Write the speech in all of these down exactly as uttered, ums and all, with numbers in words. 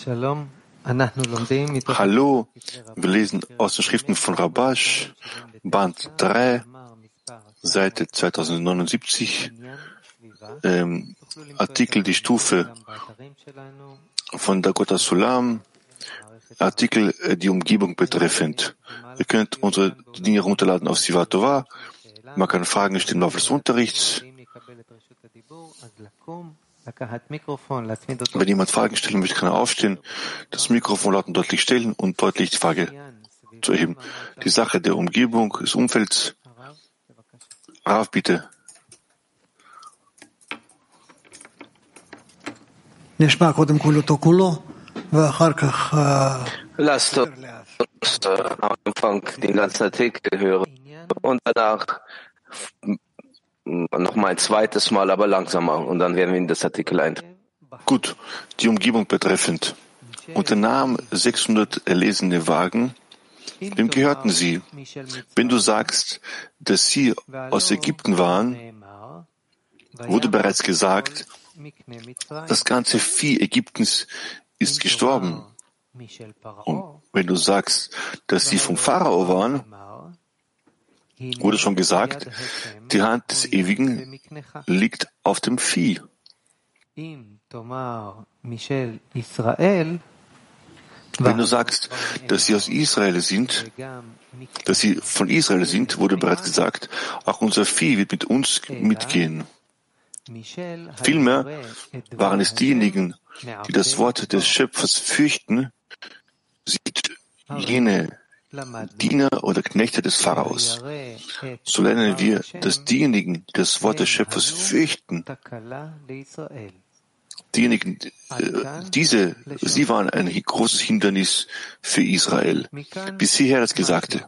Hallo, wir lesen aus den Schriften von Rabash, Band drei, Seite zweitausendneunundsiebzig, ähm, Artikel die Stufe von Dakota Sulam, Artikel die Umgebung betreffend. Ihr könnt unsere Dinge runterladen auf Siva Tova, man kann Fragen stellen im Laufe des Unterrichts. Wenn jemand Fragen stellen möchte, kann er aufstehen, das Mikrofon laut und deutlich stellen und deutlich die Frage zu erheben. Die Sache der Umgebung, des Umfelds. Rav, bitte. Lasst uns am Anfang den ganzen Artikel hören und danach noch mal ein zweites Mal, aber langsamer, und dann werden wir in das Artikel eintreten. Gut, die Umgebung betreffend. Unter Namen sechshundert erlesene Wagen, wem gehörten sie? Wenn du sagst, dass sie aus Ägypten waren, wurde bereits gesagt, das ganze Vieh Ägyptens ist gestorben. Und wenn du sagst, dass sie vom Pharao waren, wurde schon gesagt, die Hand des Ewigen liegt auf dem Vieh. Wenn du sagst, dass sie aus Israel sind, dass sie von Israel sind, wurde bereits gesagt, auch unser Vieh wird mit uns mitgehen. Vielmehr waren es diejenigen, die das Wort des Schöpfers fürchten, sind jene Diener oder Knechte des Pharaos. So lernen wir, dass diejenigen, die das Wort des Schöpfers fürchten, diejenigen, äh, diese, sie waren ein großes Hindernis für Israel. Bis hierher das Gesagte.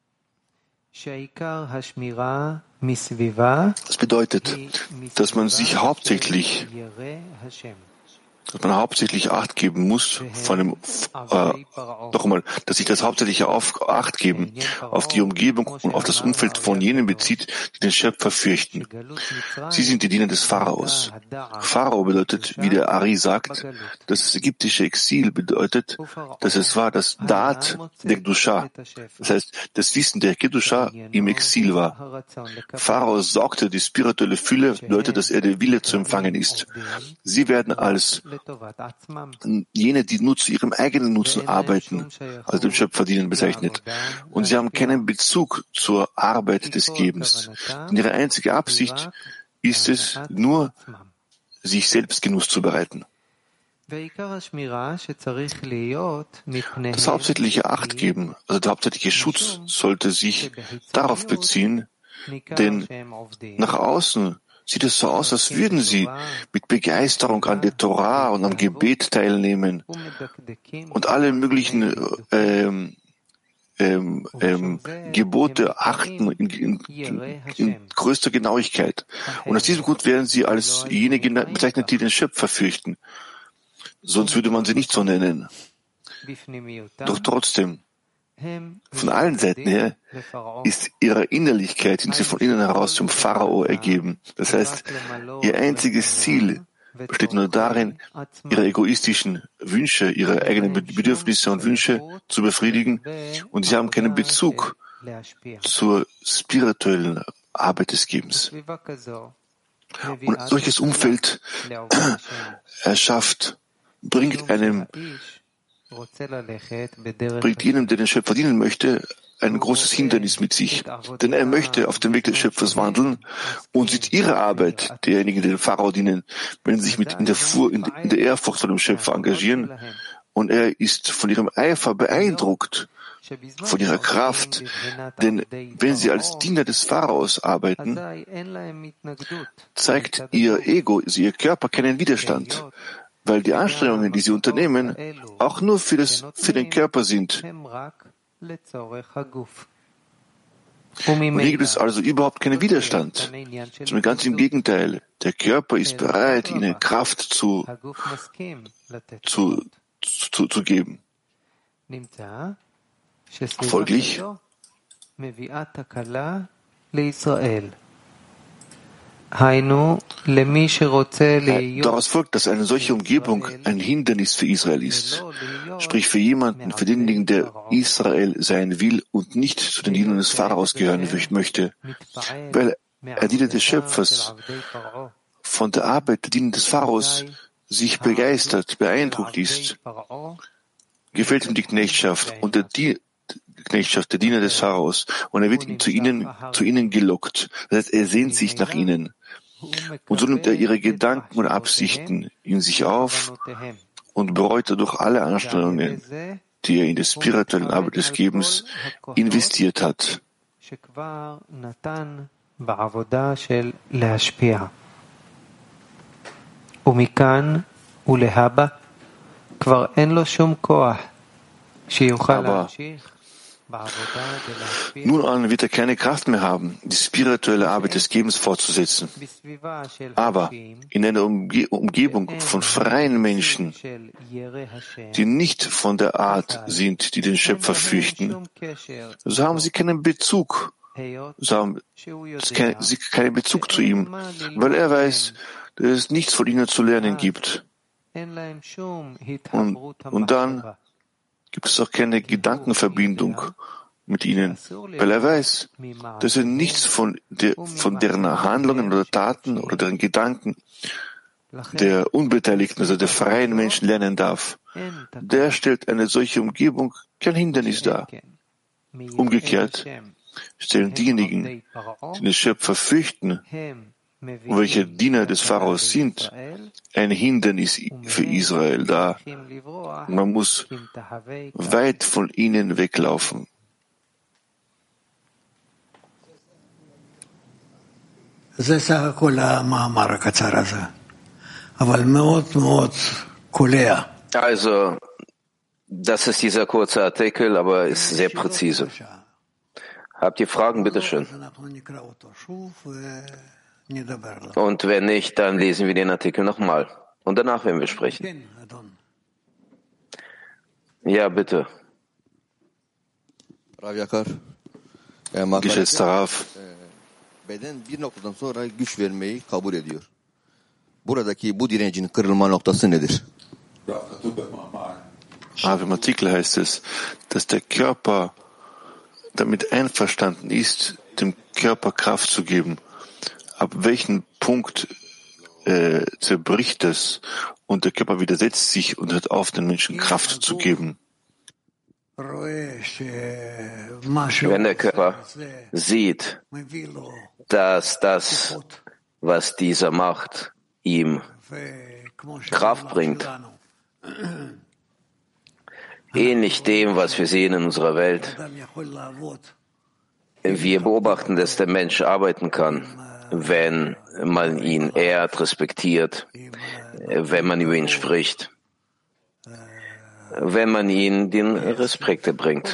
Das bedeutet, dass man sich hauptsächlich dass man hauptsächlich Acht geben muss von dem, äh, noch einmal, dass sich das hauptsächliche auf, Acht geben auf die Umgebung und auf das Umfeld von jenen bezieht, die den Schöpfer fürchten. Sie sind die Diener des Pharaos. Pharao bedeutet, wie der Ari sagt, dass das ägyptische Exil bedeutet, dass es war das Daat der Kedusha. Das heißt, das Wissen der Kedusha im Exil war. Pharao sorgte die spirituelle Fülle, bedeutet, dass er der Wille zu empfangen ist. Sie werden als jene, die nur zu ihrem eigenen Nutzen arbeiten, also dem Schöpfer dienen, bezeichnet. Und sie haben keinen Bezug zur Arbeit des Gebens. Denn ihre einzige Absicht ist es, nur sich selbst Genuss zu bereiten. Das hauptsächliche Achtgeben, also der hauptsächliche Schutz, sollte sich darauf beziehen, denn nach außen sieht es so aus, als würden sie mit Begeisterung an der Torah und am Gebet teilnehmen und alle möglichen ähm, ähm, ähm, Gebote achten in, in, in größter Genauigkeit. Und aus diesem Grund werden sie als jene bezeichnet, die den Schöpfer fürchten. Sonst würde man sie nicht so nennen. Doch trotzdem, von allen Seiten her ist ihre Innerlichkeit, sind sie von innen heraus zum Pharao ergeben. Das heißt, ihr einziges Ziel besteht nur darin, ihre egoistischen Wünsche, ihre eigenen Bedürfnisse und Wünsche zu befriedigen, und sie haben keinen Bezug zur spirituellen Arbeit des Gebens. Und ein solches Umfeld erschafft, bringt einem bringt jenem, der den Schöpfer dienen möchte, ein großes Hindernis mit sich. Denn er möchte auf dem Weg des Schöpfers wandeln und sieht ihre Arbeit, derjenigen, die den Pharao dienen, wenn sie sich mit in der, Fuhr, in der Ehrfurcht vor dem Schöpfer engagieren, und er ist von ihrem Eifer beeindruckt, von ihrer Kraft, denn wenn sie als Diener des Pharaos arbeiten, zeigt ihr Ego, ihr Körper keinen Widerstand, weil die Anstrengungen, die sie unternehmen, auch nur für, das, für den Körper sind. Und hier gibt es also überhaupt keinen Widerstand, sondern ganz im Gegenteil. Der Körper ist bereit, ihnen Kraft zu, zu, zu, zu geben. Folglich Daraus folgt, dass eine solche Umgebung ein Hindernis für Israel ist. Sprich für jemanden, für denjenigen, der Israel sein will und nicht zu den Dienern des Pharaos gehören möchte, weil er Diener des Schöpfers von der Arbeit der Diener des Pharaos sich begeistert, beeindruckt ist, gefällt ihm die Knechtschaft und der die Knechtschaft der Diener des Pharaos und er wird ihn zu ihnen, zu ihnen gelockt. Das heißt, er sehnt sich nach ihnen. Und so nimmt er ihre Gedanken und Absichten in sich auf und bereut dadurch alle Anstrengungen, die er in der spirituellen Arbeit des Gebens investiert hat. Aber nun an wird er keine Kraft mehr haben, die spirituelle Arbeit des Gebens fortzusetzen. Aber in einer Umge- Umgebung von freien Menschen, die nicht von der Art sind, die den Schöpfer fürchten, so haben sie keinen Bezug, so haben sie keinen Bezug zu ihm, weil er weiß, dass es nichts von ihnen zu lernen gibt. Und, und dann gibt es auch keine Gedankenverbindung mit ihnen, weil er weiß, dass er nichts von, der, von deren Handlungen oder Taten oder deren Gedanken der Unbeteiligten, also der freien Menschen lernen darf. Der stellt eine solche Umgebung kein Hindernis dar. Umgekehrt stellen diejenigen, die den Schöpfer fürchten, und welche Diener des Pharaos sind, ein Hindernis für Israel dar. Man muss weit von ihnen weglaufen. Also, das ist dieser kurze Artikel, aber ist sehr präzise. Habt ihr Fragen, bitteschön? Und wenn nicht, dann lesen wir den Artikel nochmal. Und danach werden wir sprechen. Ja, bitte. Geschätzter Rav, Beden bir noktadan sonra güç vermeyi kabul ediyor. Buradaki bu direncin kırılma noktası nedir? Aber im Artikel heißt es, dass der Körper damit einverstanden ist, dem Körper Kraft zu geben. Ab welchem Punkt äh, zerbricht es und der Körper widersetzt sich und hört auf, den Menschen Kraft zu geben? Wenn der Körper sieht, dass das, was dieser macht, ihm Kraft bringt, ähnlich dem, was wir sehen in unserer Welt, wir beobachten, dass der Mensch arbeiten kann, wenn man ihn ehrt, respektiert, wenn man über ihn spricht, wenn man ihm den Respekt erbringt,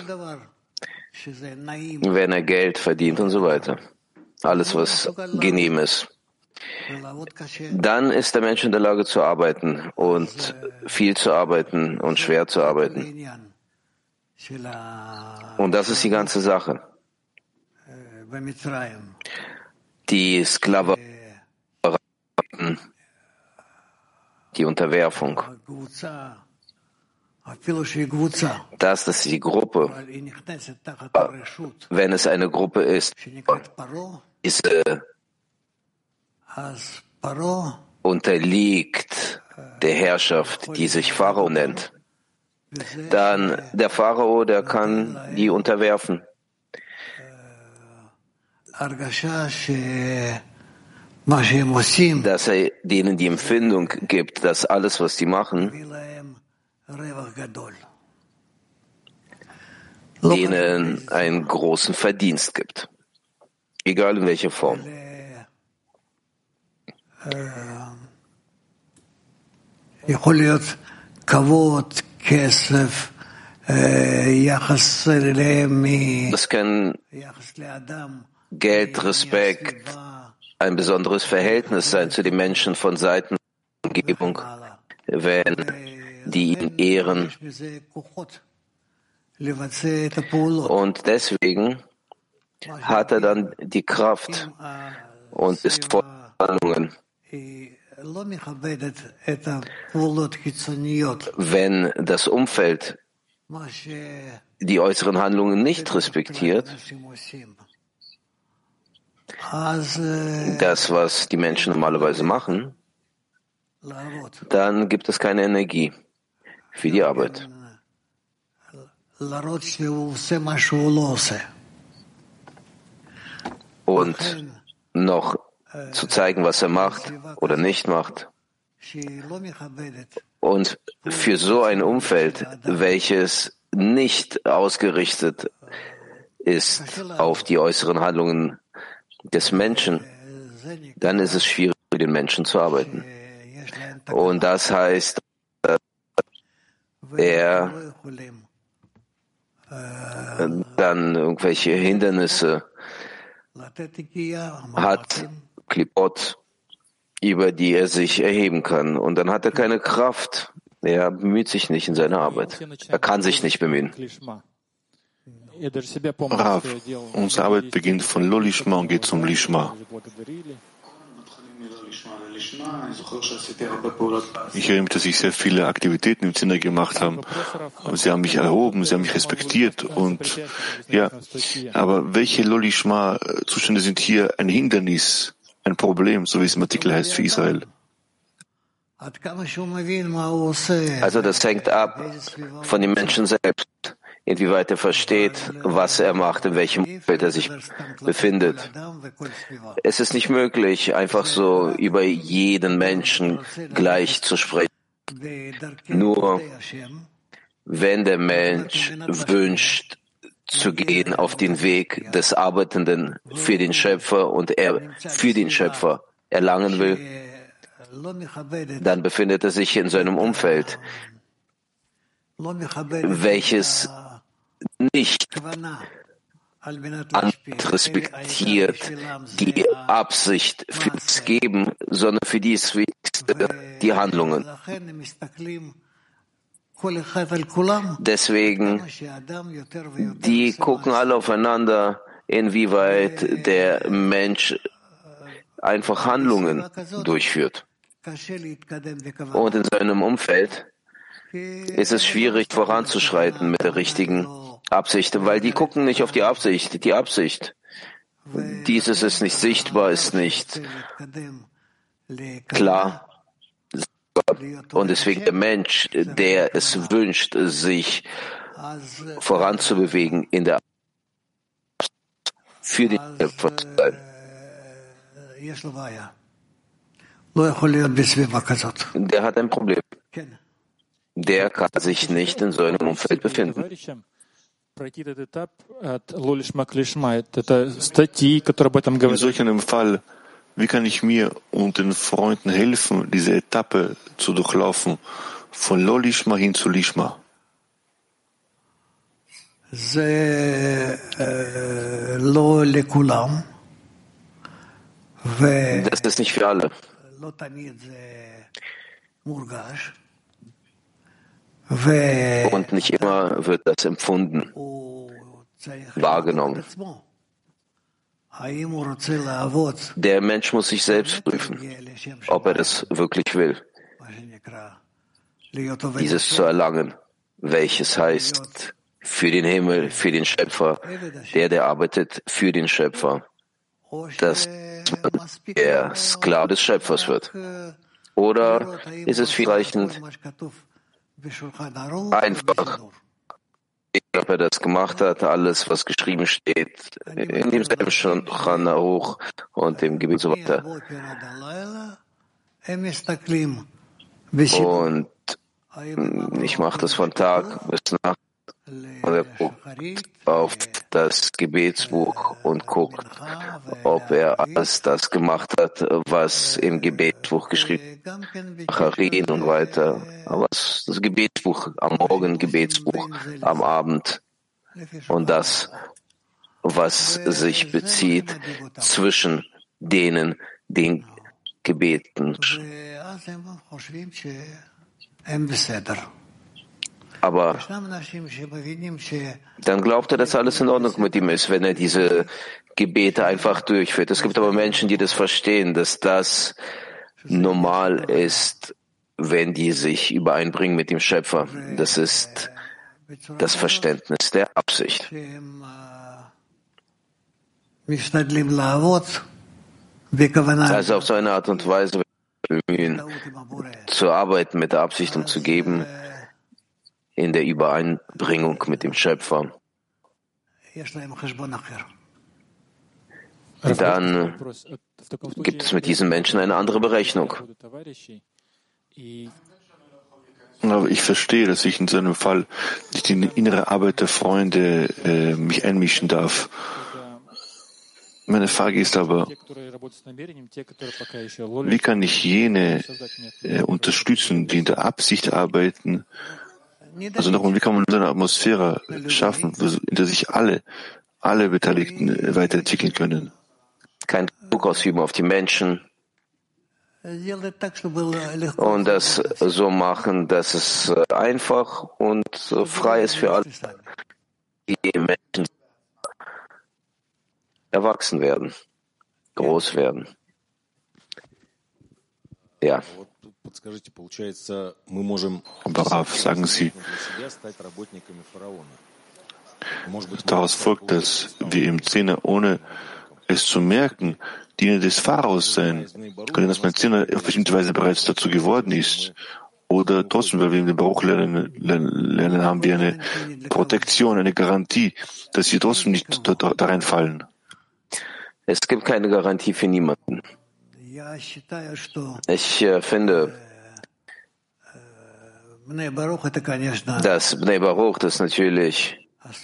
wenn er Geld verdient und so weiter. Alles, was genehm ist. Dann ist der Mensch in der Lage zu arbeiten und viel zu arbeiten und schwer zu arbeiten. Und das ist die ganze Sache. Die Sklaverei, die Unterwerfung, das, das ist die Gruppe. Wenn es eine Gruppe ist, diese unterliegt der Herrschaft, die sich Pharao nennt, dann der Pharao, der kann die unterwerfen. Dass er denen die Empfindung gibt, dass alles, was die machen, denen einen großen Verdienst gibt. Egal in welcher Form. Das kann Geld, Respekt, ein besonderes Verhältnis sein zu den Menschen von Seiten der Umgebung, wenn die ihn ehren. Und deswegen hat er dann die Kraft und ist voll Handlungen. Wenn das Umfeld die äußeren Handlungen nicht respektiert, das, was die Menschen normalerweise machen, dann gibt es keine Energie für die Arbeit. Und noch zu zeigen, was er macht oder nicht macht. Und für so ein Umfeld, welches nicht ausgerichtet ist auf die äußeren Handlungen des Menschen, dann ist es schwierig, für den Menschen zu arbeiten. Und das heißt, er dann irgendwelche Hindernisse hat, Klipot, über die er sich erheben kann. Und dann hat er keine Kraft. Er bemüht sich nicht in seiner Arbeit. Er kann sich nicht bemühen. Rav, unsere Arbeit beginnt von Lo Lishma und geht zum Lishma. Ich erinnere mich, dass ich sehr viele Aktivitäten im Sinne gemacht habe. Sie haben mich erhoben, sie haben mich respektiert und ja, aber welche Lo Lishma Zustände sind hier ein Hindernis, ein Problem, so wie es im Artikel heißt für Israel? Also das hängt ab von dem Menschen selbst, inwieweit er versteht, was er macht, in welchem Umfeld er sich befindet. Es ist nicht möglich, einfach so über jeden Menschen gleich zu sprechen. Nur wenn der Mensch wünscht, zu gehen auf den Weg des Arbeitenden für den Schöpfer und er für den Schöpfer erlangen will, dann befindet er sich in seinem Umfeld, welches nicht respektiert die Absicht für das Geben, sondern für dies Wichtigste, die Handlungen. Deswegen, die gucken alle aufeinander, inwieweit der Mensch einfach Handlungen durchführt. Und in seinem Umfeld ist es schwierig voranzuschreiten mit der richtigen Absicht, weil die gucken nicht auf die Absicht. Die Absicht, dieses ist nicht sichtbar, ist nicht klar. Und deswegen der Mensch, der es wünscht, sich voranzubewegen in der für den Schöpfer zu sein. Der hat ein Problem. Der kann sich nicht in so einem Umfeld befinden. In solch einem Fall, wie kann ich mir und den Freunden helfen, diese Etappe zu durchlaufen, von Lo Lishma hin zu Lishma? Das ist nicht für alle. Und nicht immer wird das empfunden, wahrgenommen. Der Mensch muss sich selbst prüfen, ob er das wirklich will, dieses zu erlangen, welches heißt für den Himmel, für den Schöpfer, der, der arbeitet für den Schöpfer, dass man der Sklave des Schöpfers wird. Oder ist es vielleicht einfach, ob er das gemacht hat, alles, was geschrieben steht, in demselben Shulchan Aruch und dem Gebet so weiter. Und ich mache das von Tag bis Nacht und er guckt auf das Gebetsbuch und guckt, ob er alles das gemacht hat, was im Gebetsbuch geschrieben ist, Charin und weiter. Aber das Gebetsbuch am Morgen, Gebetsbuch am Abend und das, was sich bezieht zwischen denen, den Gebeten. Aber dann glaubt er, dass alles in Ordnung mit ihm ist, wenn er diese Gebete einfach durchführt. Es gibt aber Menschen, die das verstehen, dass das normal ist, wenn die sich übereinbringen mit dem Schöpfer. Das ist das Verständnis der Absicht. Also auf so eine Art und Weise bemühen, zu arbeiten mit der Absicht, um zu geben, in der Übereinbringung mit dem Schöpfer. Dann gibt es mit diesen Menschen eine andere Berechnung. Aber ich verstehe, dass ich in so einem Fall nicht in die innere Arbeit der Freunde äh, mich einmischen darf. Meine Frage ist aber, wie kann ich jene äh, unterstützen, die in der Absicht arbeiten? Also nochmal, wie kann man so eine Atmosphäre schaffen, in der sich alle, alle Beteiligten äh, weiterentwickeln können? Kein Druck ausüben auf die Menschen und das so machen, dass es einfach und frei ist für alle, die Menschen erwachsen werden, groß werden. Ja. Aber sagen Sie, daraus folgt, dass wir im Zehner, ohne es zu merken, Diener des Pharaos sein können, dass mein Zehner auf bestimmte Weise bereits dazu geworden ist. Oder trotzdem, weil wir in dem Baruch lernen, lernen, haben wir eine Protektion, eine Garantie, dass wir trotzdem nicht da, da, da reinfallen. Es gibt keine Garantie für niemanden. Ich äh, finde, dass Bnei Baruch das natürlich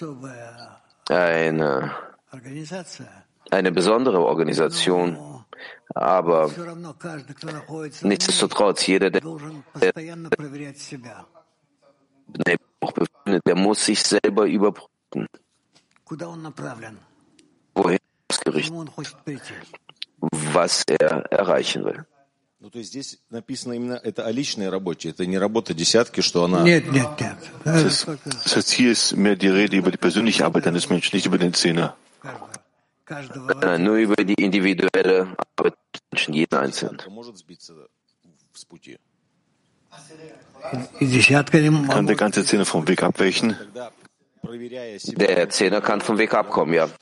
eine, eine besondere Organisation, aber nichtsdestotrotz, jeder, der Bnei Baruch befindet, der muss sich selber überprüfen. Wohin ausgerichtet, was er erreichen will. Das, das heißt, hier ist mehr die Rede über die persönliche Arbeit eines Menschen, nicht über den Zehner. Nein, nur über die individuelle Arbeit des Menschen, jeden Einzelnen. Kann der ganze Zehner vom Weg abweichen? Der Zehner kann vom Weg abkommen, ja.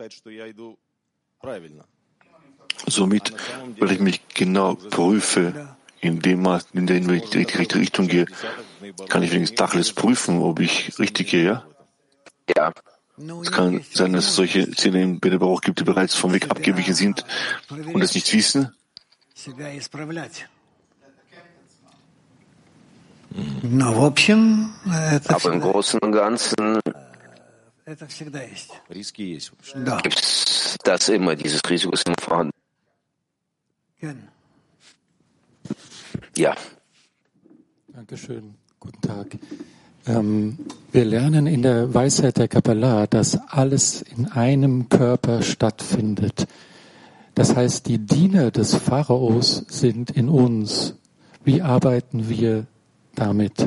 Somit, weil ich mich genau prüfe, in dem Maß, in der ich in die richtige Richtung gehe, kann ich wenigstens Tachlis prüfen, ob ich richtig gehe, ja? Ja. Es kann sein, dass es solche Zähne im Bnei Baruch gibt, die bereits vom Weg abgewichen sind und es nicht wissen. Aber im Großen und Ganzen gibt es das immer, dieses Risiko ist immer vorhanden. Ja. Dankeschön. Guten Tag. Ähm, wir lernen in der Weisheit der Kabbalah, dass alles in einem Körper stattfindet. Das heißt, die Diener des Pharaos sind in uns. Wie arbeiten wir damit?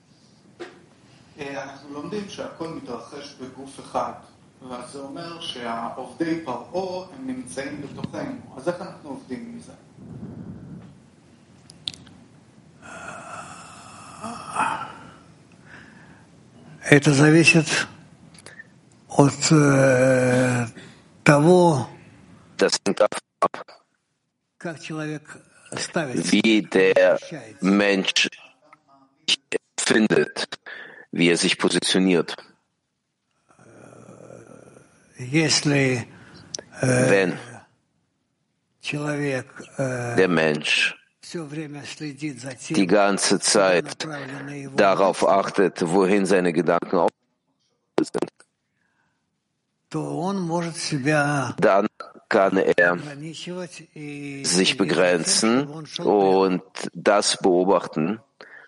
וזה אומר שהעובדי פרעה הם נמצאים בתוכנו. אז איך אנחנו עובדים מזה? Это зависит от того, как человек ставит, wie der Mensch findet, wie er sich positioniert. Wenn der Mensch die ganze Zeit darauf achtet, wohin seine Gedanken sind, dann kann er sich begrenzen und das beobachten,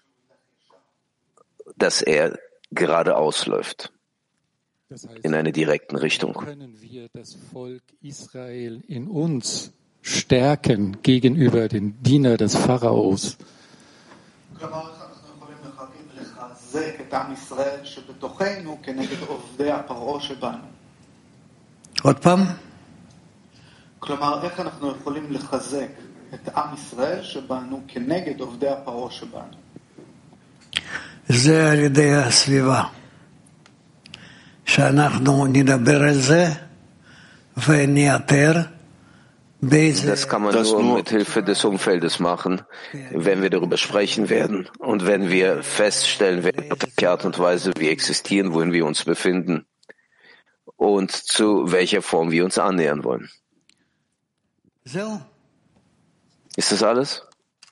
dass er geradeaus läuft. Das heißt, in einer direkten Richtung. Können wir das Volk Israel in uns stärken gegenüber den Diener des Pharaos? את עם ישראל שבתוכנו כנגד עובדי הפרעה שבנו. עוד פעם? כלומר, איך אנחנו יכולים לחזק את עם ישראל שבנו כנגד עובדי הפרעה שבנו? זה על ידי הסביבה. שאנחנו נדבר על זה ונאתר. Das kann man nur mit Hilfe des Umfeldes machen, wenn wir darüber sprechen werden und wenn wir feststellen werden, auf welche Art und Weise wir existieren, wohin wir uns befinden und zu welcher Form wir uns annähern wollen. Ist das alles?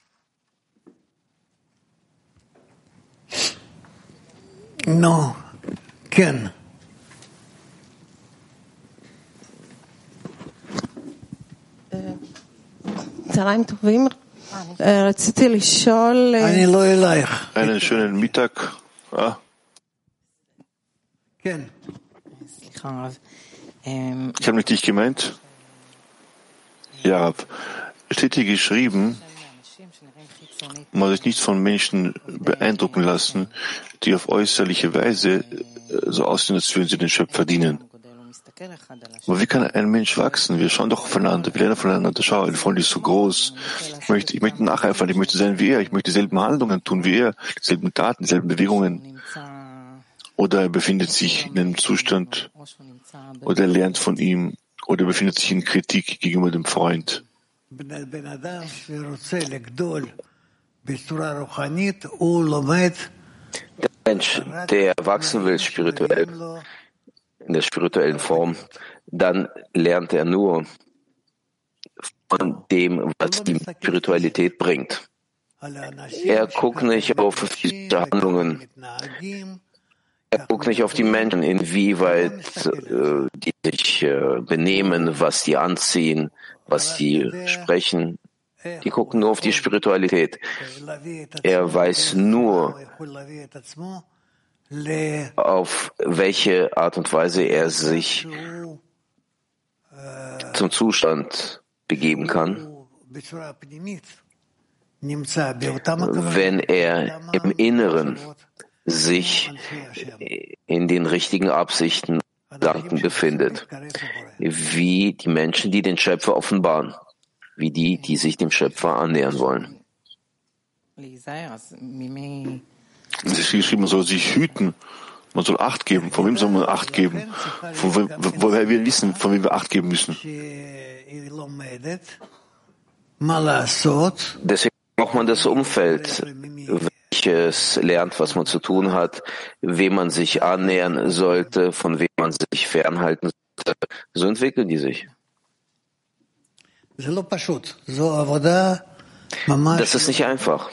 No, Ken. צהריים טובים, רציתי לשאול... אני לא אלייך. Einen schönen Mittag. Ah. כן. סליחה רב. Ich habe nicht dich gemeint. Ja, Rab. Steht hier geschrieben, man sich nicht von Menschen beeindrucken lassen, die auf äußerliche Weise so aussehen, als würden sie den Schöpfer dienen. Aber wie kann ein Mensch wachsen? Wir schauen doch aufeinander, wir lernen voneinander. Schau, ein Freund ist so groß. Ich möchte, ich möchte nacheifern, ich möchte sein wie er, ich möchte dieselben Handlungen tun wie er, dieselben Taten, dieselben Bewegungen. Oder er befindet sich in einem Zustand, oder er lernt von ihm, oder er befindet sich in Kritik gegenüber dem Freund. Der Mensch, der wachsen will spirituell, in der spirituellen Form, dann lernt er nur von dem, was die Spiritualität bringt. Er guckt nicht auf physische Handlungen. Er guckt nicht auf die Menschen, inwieweit äh, die sich äh, benehmen, was die anziehen, was die sprechen. Die gucken nur auf die Spiritualität. Er weiß nur, auf welche Art und Weise er sich zum Zustand begeben kann, wenn er im Inneren sich in den richtigen Absichten Gedanken befindet, wie die Menschen, die den Schöpfer offenbaren, wie die, die sich dem Schöpfer annähern wollen. Es ist geschrieben, man soll sich hüten, man soll Acht geben. Von wem soll man Acht geben? Von wo, woher wir wissen, von wem wir Acht geben müssen. Deswegen braucht man das Umfeld, welches lernt, was man zu tun hat, wem man sich annähern sollte, von wem man sich fernhalten sollte. So entwickeln die sich. Das ist nicht einfach.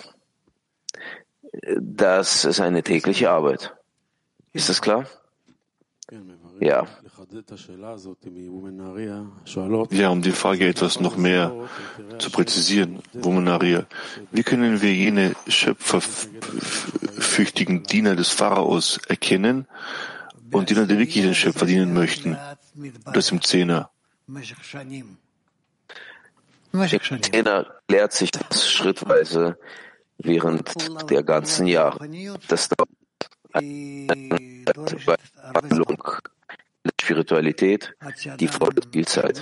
Das ist eine tägliche Arbeit. Ist das klar? Ja. Ja, um die Frage etwas noch mehr zu präzisieren, Woman Aria, wie können wir jene schöpferfürchtigen Diener des Pharaos erkennen und Diener, die wirklich den Schöpfer dienen möchten? Das im Zehner. Im Zehner lehrt sich das schrittweise während der ganzen Jahre. Das dauert eine Behandlung der Spiritualität, die volle Spielzeit,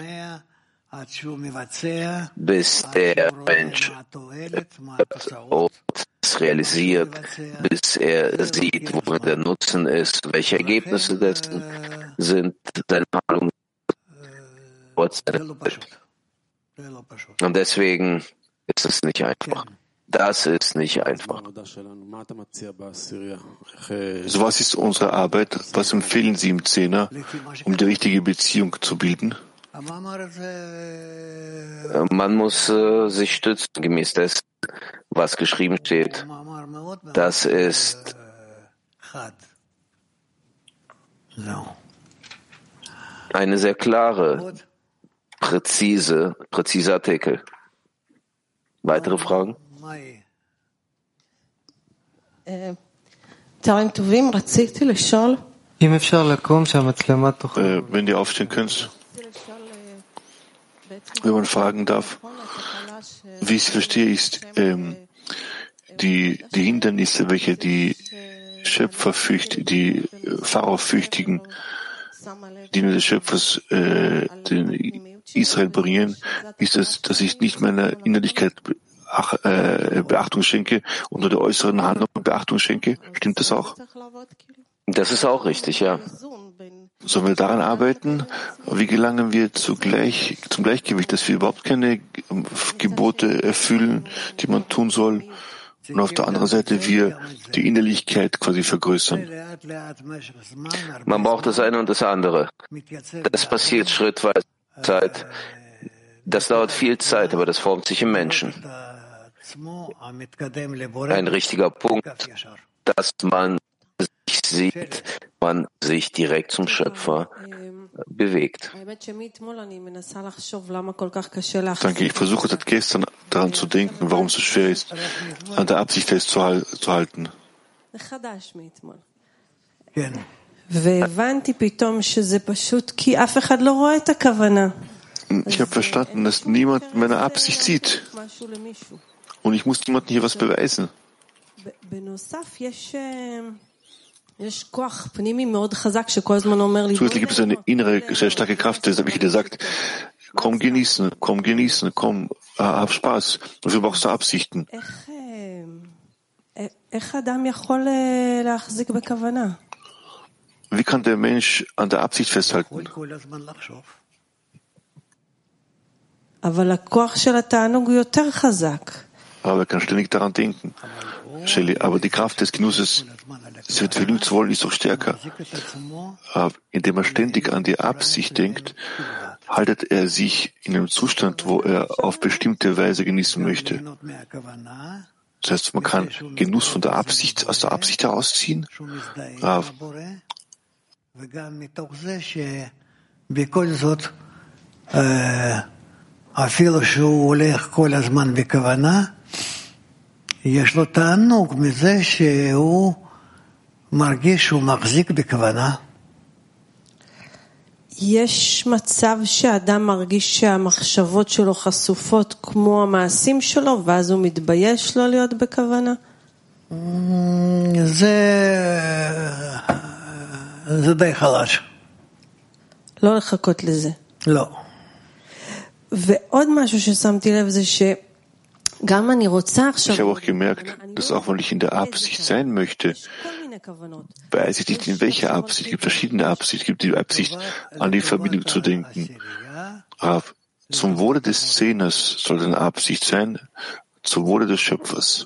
bis der Mensch und es realisiert, bis er sieht, worin der Nutzen ist, welche Ergebnisse dessen sind, seine Handlungen. Und deswegen ist es nicht einfach. Das ist nicht einfach. Also was ist unsere Arbeit? Was empfehlen Sie im Zehner, um die richtige Beziehung zu bilden? Man muss äh, sich stützen, gemäß dessen, was geschrieben steht. Das ist eine sehr klare, präzise, präzise Artikel. Weitere Fragen? צהריים טובים, רציתי לשאול. Äh, wenn ihr aufstehen könnt, wenn man fragen darf, wie ich es verstehe, ist ähm, die, die Hindernisse, welche die Schöpfer fürcht, die Pharao fürchtigen, Diener des Schöpfers, äh, den Israel bringen, ist es, dass ich nicht meiner Innerlichkeit Ach, äh, Beachtung schenke und nur der äußeren Handlung Beachtung schenke. Stimmt das auch? Das ist auch richtig, ja. Sollen wir daran arbeiten? Wie gelangen wir zugleich, zum Gleichgewicht, dass wir überhaupt keine Gebote erfüllen, die man tun soll, und auf der anderen Seite wir die Innerlichkeit quasi vergrößern? Man braucht das eine und das andere. Das passiert schrittweise Zeit. Das dauert viel Zeit, aber das formt sich im Menschen. Ein richtiger Punkt, dass man sich sieht, man sich direkt zum Schöpfer bewegt. Danke. Ich versuche seit gestern daran zu denken, warum es so schwer ist, an der Absicht festzuhalten. Ich habe verstanden, dass niemand meine Absicht sieht. Und ich muss niemandem hier was beweisen. Zusätzlich gibt es eine innere, sehr starke Kraft, die mir sagt, komm genießen, komm genießen, komm, hab Spaß. Dafür brauchst du Absichten. Wie kann der Mensch an der Absicht festhalten? Aber er kann ständig daran denken. Shelley, aber die Kraft des Genusses, es wird vergnügt zu wollen, ist doch stärker. Aber indem er ständig an die Absicht denkt, haltet er sich in einem Zustand, wo er auf bestimmte Weise genießen möchte. Das heißt, man kann Genuss von der Absicht, aus der Absicht herausziehen. Rav. אפילו שהוא הולך כל הזמן בכוונה, יש לו תענוג מזה שהוא מרגיש שהוא מחזיק בכוונה. יש מצב שהאדם מרגיש שהמחשבות שלו חשופות כמו המעשים שלו, ואז הוא מתבייש לא להיות בכוונה? זה, זה די חלש. לא לחכות לזה. לא. ועוד משהו ששמתי לב זה שגם אני רוצה עכשיו... Ich habe auch gemerkt, dass auch wenn ich in der Absicht sein möchte, weiß ich nicht in welcher Absicht. Es gibt verschiedene Absichten. Es gibt die Absicht, an die Verbindung zu denken. Aber zum Wohle des Zehners soll eine Absicht sein, zum Wohle des Schöpfers.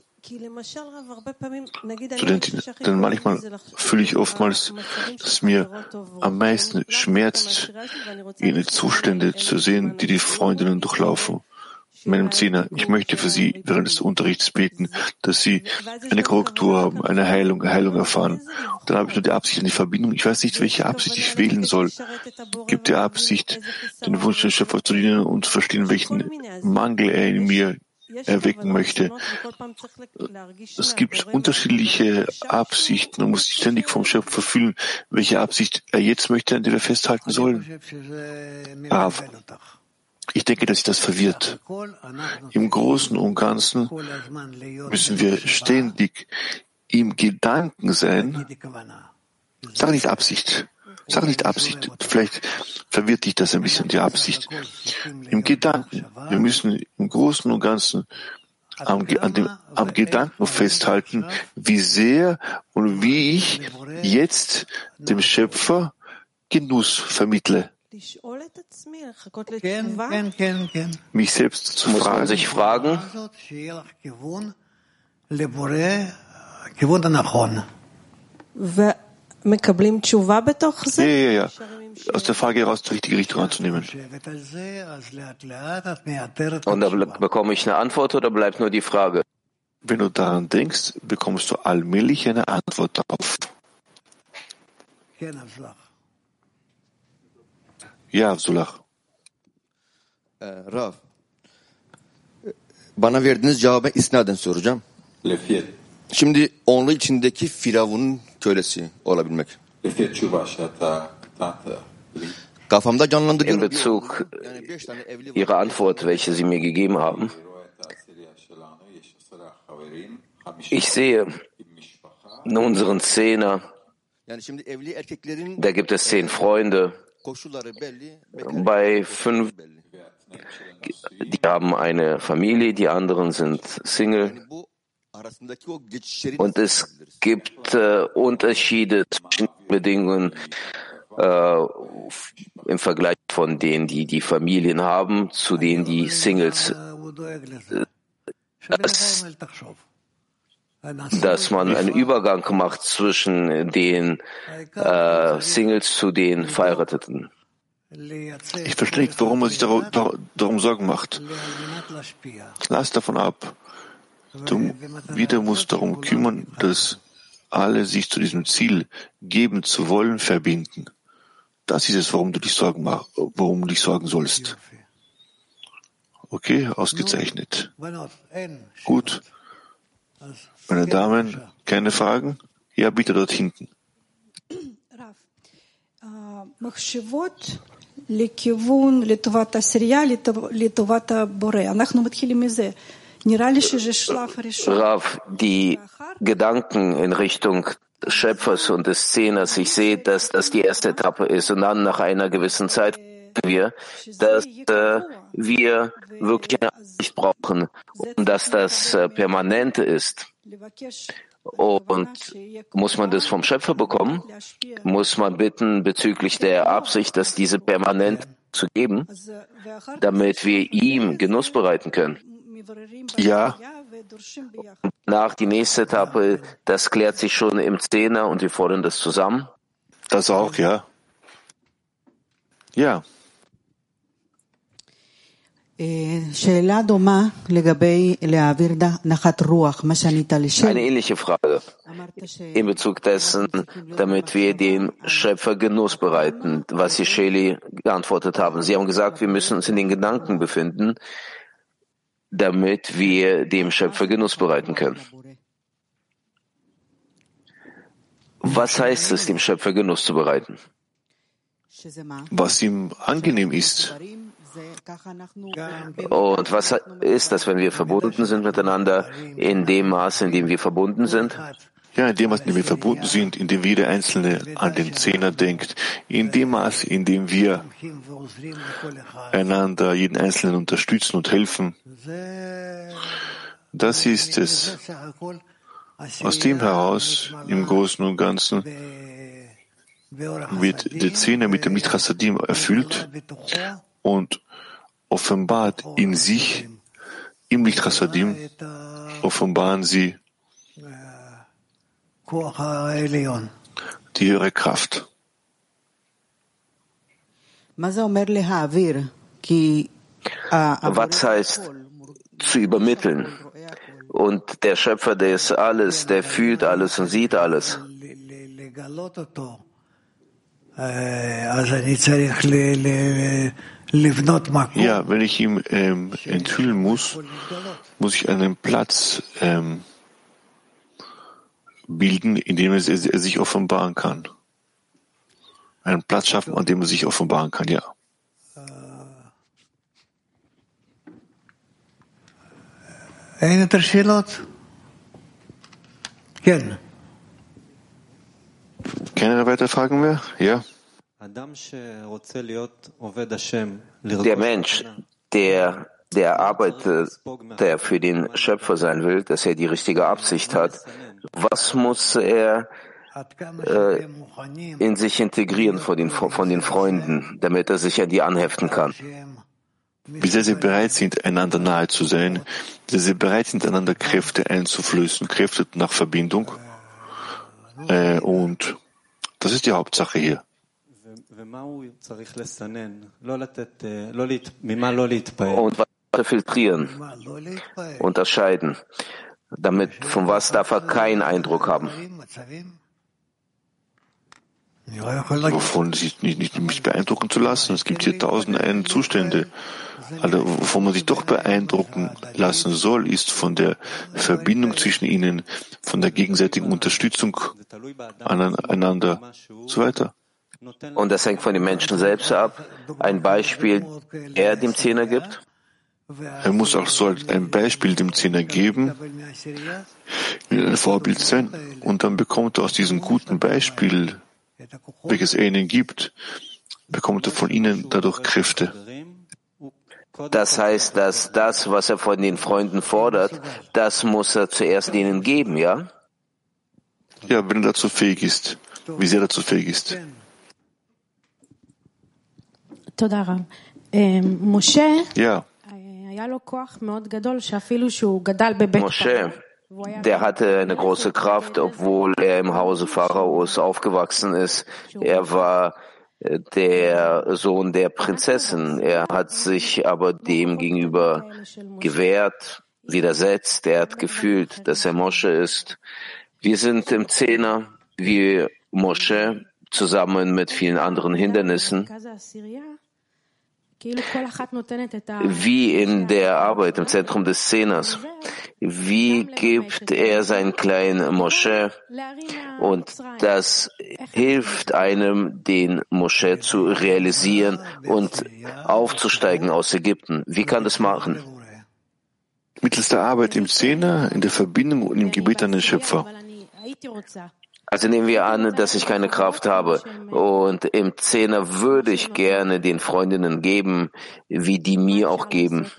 Studentin, denn manchmal fühle ich oftmals, dass es mir am meisten schmerzt, jene Zustände zu sehen, die die Freundinnen durchlaufen. Meinem Zehner, ich möchte für sie während des Unterrichts beten, dass sie eine Korrektur haben, eine Heilung, Heilung erfahren. Dann habe ich nur die Absicht an die Verbindung. Ich weiß nicht, welche Absicht ich wählen soll. Gibt die Absicht, den Wunsch des Schöpfers zu dienen und zu verstehen, welchen Mangel er in mir erwecken möchte. Es gibt unterschiedliche Absichten. Man muss sich ständig vom Schöpfer fühlen, welche Absicht er jetzt möchte, an der wir festhalten sollen. Aber ich denke, dass sich das verwirrt. Im Großen und Ganzen müssen wir ständig im Gedanken sein. Sag nicht Absicht. Sag nicht Absicht. Vielleicht verwirrt dich das ein bisschen, die Absicht. Im Gedanken. Wir müssen im Großen und Ganzen am, an dem, am Gedanken festhalten, wie sehr und wie ich jetzt dem Schöpfer Genuss vermittle. Mich selbst zu Muss fragen. man sich fragen, Ja, ja, ja, ja. Aus der Frage heraus die richtige Richtung anzunehmen. und da bekomme ich eine Antwort oder bleibt nur die Frage? Wenn du daran denkst, bekommst du allmählich eine Antwort darauf. Ja, Abdullah. Rav, bana verdiğiniz cevabı isnaden soracağım. Şimdi onun içindeki Firavun'un kölesi olabilmek. Kafamda canlandırıyorum. In Bezug Ihre Antwort, welche Sie mir gegeben haben. Ich sehe, in unseren Zehner, da gibt es zehn Freunde. Bei fünf, die haben eine Familie, die anderen sind Single. Und es gibt äh, Unterschiede zwischen Bedingungen äh, im Vergleich von denen, die die Familien haben, zu denen, die Singles. Das, dass man einen Übergang macht zwischen den äh, Singles zu den Verheirateten. Ich verstehe nicht, warum man sich darum, darum Sorgen macht. Lass davon ab. Du wieder musst darum kümmern, dass alle sich zu diesem Ziel geben zu wollen verbinden. Das ist es, warum du dich Sorgen machst, warum du dich sorgen sollst. Okay, ausgezeichnet. Gut. Meine Damen, keine Fragen? Ja, bitte dort hinten. לכיוון לטובת עשייה, לטובת הבורא. אנחנו מתחילים מזה. נראה לי שזה שלב הראשון. Rav, die Gedanken in Richtung des Schöpfers und des Zehners, ich sehe, dass das die erste Etappe ist und dann nach einer gewissen Zeit wir, dass äh, wir wirklich eine Absicht brauchen und dass das äh, Permanente ist. Und muss man das vom Schöpfer bekommen? Muss man bitten bezüglich der Absicht, dass diese permanent zu geben, damit wir ihm Genuss bereiten können? Ja. Und nach die nächste Etappe, das klärt sich schon im Zehner und wir fordern das zusammen? Das auch, ja. Ja. Eine ähnliche Frage in Bezug dessen, damit wir dem Schöpfer Genuss bereiten, was Sie Sheli geantwortet haben. Sie haben gesagt, wir müssen uns in den Gedanken befinden, damit wir dem Schöpfer Genuss bereiten können. Was heißt es, dem Schöpfer Genuss zu bereiten? Was ihm angenehm ist. Und was ist das, wenn wir verbunden sind miteinander, in dem Maß, in dem wir verbunden sind? Ja, in dem Maß, in dem wir verbunden sind, in dem jeder Einzelne an den Zehner denkt, in dem Maß, in dem wir einander, jeden Einzelnen unterstützen und helfen. Das ist es. Aus dem heraus, im Großen und Ganzen, wird der Zehner mit dem Licht Chassadim erfüllt und offenbart in sich, im Licht Chassadim, offenbaren sie die höhere Kraft. Was heißt zu übermitteln? Und der Schöpfer, der ist alles, der fühlt alles und sieht alles. Ja, wenn ich ihm ähm, enthüllen muss, muss ich einen Platz ähm, bilden, in dem er, er sich offenbaren kann. Einen Platz schaffen, an dem er sich offenbaren kann, ja. Keine weiteren Fragen mehr? Ja. Der Mensch, der, der arbeitet, der für den Schöpfer sein will, dass er die richtige Absicht hat, was muss er äh, in sich integrieren von den, von den Freunden, damit er sich an die anheften kann? Wie sehr sie bereit sind, einander nahe zu sein, wie sehr sie bereit sind, einander Kräfte einzuflößen, Kräfte nach Verbindung. Äh, und das ist die Hauptsache hier. Und was darf er filtrieren, unterscheiden, damit von was darf er keinen Eindruck haben? Wovon sich nicht, nicht, nicht beeindrucken zu lassen. Es gibt hier tausend einen Zustände. Also, wovon man sich doch beeindrucken lassen soll, ist von der Verbindung zwischen ihnen, von der gegenseitigen Unterstützung aneinander und so weiter. Und das hängt von den Menschen selbst ab. Ein Beispiel, er dem Zehner gibt. Er muss auch so ein Beispiel dem Zehner geben, will ein Vorbild sein, und dann bekommt er aus diesem guten Beispiel, welches er ihnen gibt, bekommt er von ihnen dadurch Kräfte. Das heißt, dass das, was er von den Freunden fordert, das muss er zuerst ihnen geben, ja? Ja, wenn er dazu fähig ist, wie sehr er dazu fähig ist. Ja. Moshe, der hatte eine große Kraft, obwohl er im Hause Pharaos aufgewachsen ist. Er war der Sohn der Prinzessin. Er hat sich aber dem gegenüber gewehrt, widersetzt. Er hat gefühlt, dass er Moshe ist. Wir sind im Zehner wie Moshe, zusammen mit vielen anderen Hindernissen. Wie in der Arbeit im Zentrum des Zehners. Wie gibt er seinen kleinen Moshe? Und das hilft einem, den Moshe zu realisieren und aufzusteigen aus Ägypten. Wie kann das machen? Mittels der Arbeit im Zehner, in der Verbindung und im Gebet an den Schöpfer. Also nehmen wir an, dass ich keine Kraft habe, und im Zehner würde ich gerne den Freundinnen geben, wie die mir auch geben.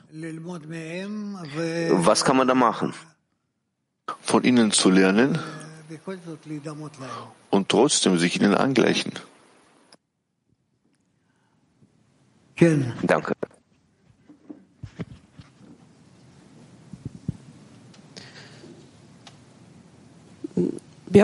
Was kann man da machen? Von ihnen zu lernen und trotzdem sich ihnen angleichen. Danke. Ich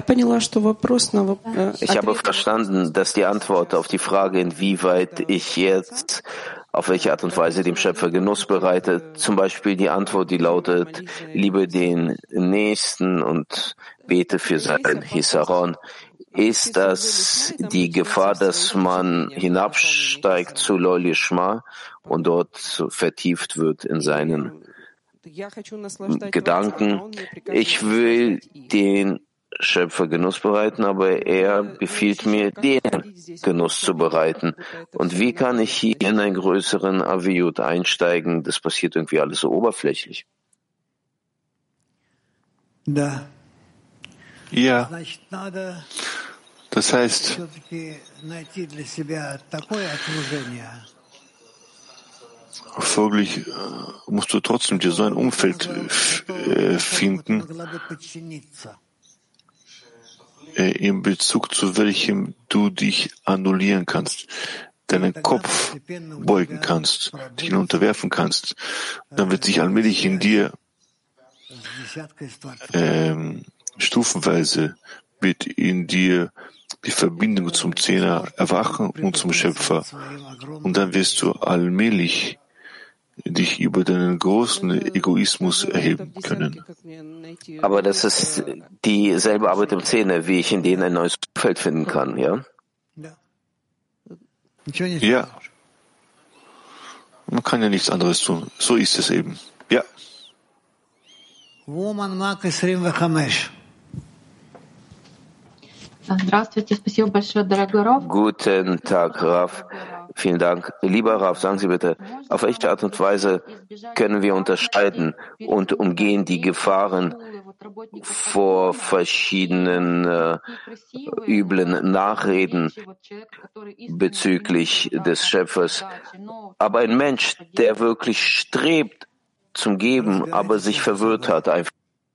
habe verstanden, dass die Antwort auf die Frage, inwieweit ich jetzt auf welche Art und Weise dem Schöpfer Genuss bereite, zum Beispiel die Antwort, die lautet, liebe den Nächsten und bete für sein Hisaron. Ist das die Gefahr, dass man hinabsteigt zu Loli Shma und dort vertieft wird in seinen Gedanken? Ich will den Schöpfer Genuss bereiten, aber er befiehlt mir, den Genuss zu bereiten. Und wie kann ich hier in einen größeren Aviyut einsteigen? Das passiert irgendwie alles so oberflächlich. Ja. Das heißt, folglich musst du trotzdem dir so ein Umfeld äh, finden, in Bezug zu welchem du dich annullieren kannst, deinen Kopf beugen kannst, dich unterwerfen kannst. Dann wird sich allmählich in dir ähm, stufenweise wird in dir die Verbindung zum Zehner erwachen und zum Schöpfer. Und dann wirst du allmählich dich über deinen großen Egoismus erheben können. Aber das ist dieselbe Arbeit im Zehner, wie ich in denen ein neues Umfeld finden kann, ja? Ja. Man kann ja nichts anderes tun. So ist es eben. Ja. Guten Tag, Rav. Vielen Dank. Lieber Rav, sagen Sie bitte, auf welche Art und Weise können wir unterscheiden und umgehen die Gefahren vor verschiedenen äh, üblen Nachreden bezüglich des Schöpfers? Aber ein Mensch, der wirklich strebt zum Geben, aber sich verwirrt hat, einfach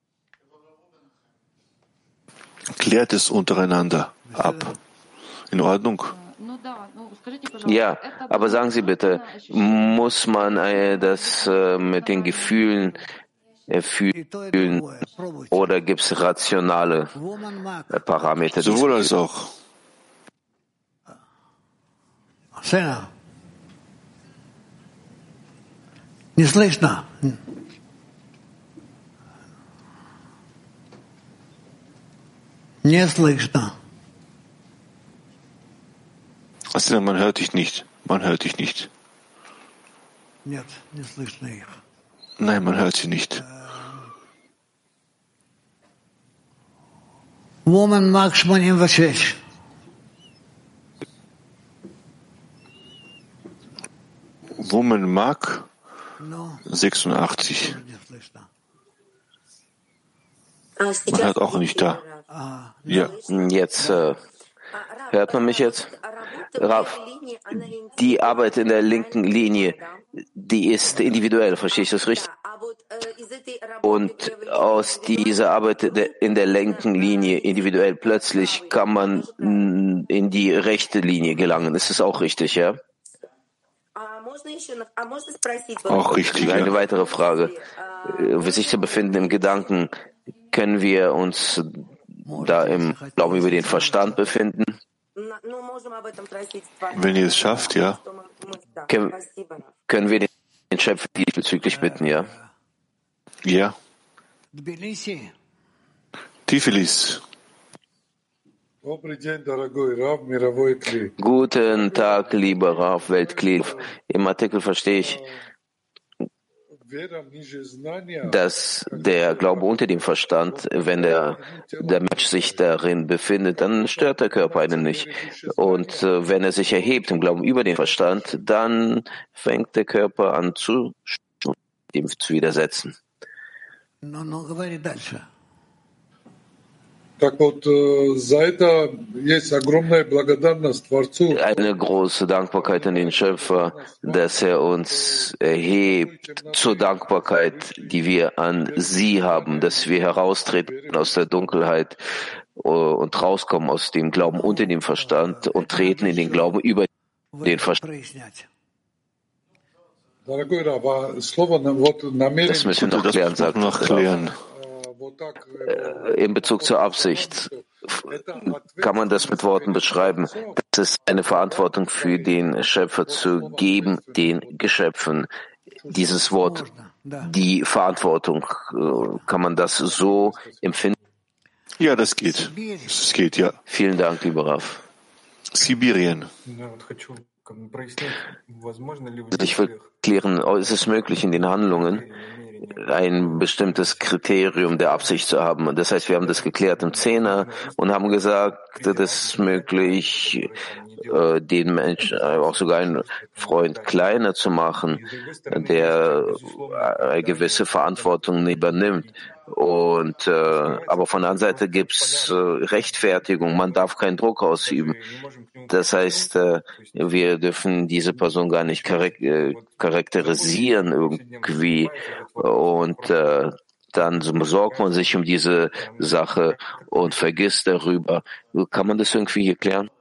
klärt es untereinander ab. In Ordnung? Ja, aber sagen Sie bitte, muss man äh, das äh, mit den Gefühlen äh, fühlen oder gibt es rationale äh, Parameter? Sowohl als auch. Не слышно. Не слышно. Also, man hört dich nicht. Man hört dich nicht. Нет, не слышно их. Nein, man hört sie nicht. Woman Mark שמונים ושש. Woman Mark sechsundachtzig. Man hört auch nicht da. Ja. Jetzt äh, hört man mich jetzt? Rav, die Arbeit in der linken Linie, die ist individuell, verstehe ich das richtig? Und aus dieser Arbeit in der linken Linie individuell plötzlich kann man in die rechte Linie gelangen. Ist das auch richtig, ja? Auch richtig. Eine ja. weitere Frage. Wir sich zu befinden im Gedanken, können wir uns da im Glauben über den Verstand befinden? Wenn ihr es schafft, ja. Können, können wir den Schöpfer diesbezüglich bitten, ja? Ja. Tiflis. Guten Tag, lieber Rav Weltklief. Im Artikel verstehe ich, dass der Glaube unter dem Verstand, wenn der, der Mensch sich darin befindet, dann stört der Körper einen nicht. Und äh, wenn er sich erhebt im Glauben über den Verstand, dann fängt der Körper an zu, dem zu widersetzen. Eine große Dankbarkeit an den Schöpfer, dass er uns erhebt zur Dankbarkeit, die wir an Sie haben, dass wir heraustreten aus der Dunkelheit und rauskommen aus dem Glauben unter dem Verstand und treten in den Glauben über den Verstand. Das müssen wir noch klären, sagt noch klären. In Bezug zur Absicht kann man das mit Worten beschreiben. Das ist eine Verantwortung für den Schöpfer zu geben, den Geschöpfen. Dieses Wort, die Verantwortung, kann man das so empfinden? Ja, das geht. Das geht, ja. Vielen Dank, lieber Rav. Sibirien. Ich will klären, ist es möglich, in den Handlungen ein bestimmtes Kriterium der Absicht zu haben? Das heißt, wir haben das geklärt im Zehner und haben gesagt, das ist möglich, den Menschen, auch sogar einen Freund kleiner zu machen, der eine gewisse Verantwortung übernimmt. Und äh, aber von der anderen Seite gibt's äh, Rechtfertigung, man darf keinen Druck ausüben. Das heißt, äh, wir dürfen diese Person gar nicht charak- äh, charakterisieren irgendwie und äh, dann sorgt man sich um diese Sache und vergisst darüber. Kann man das irgendwie hier klären?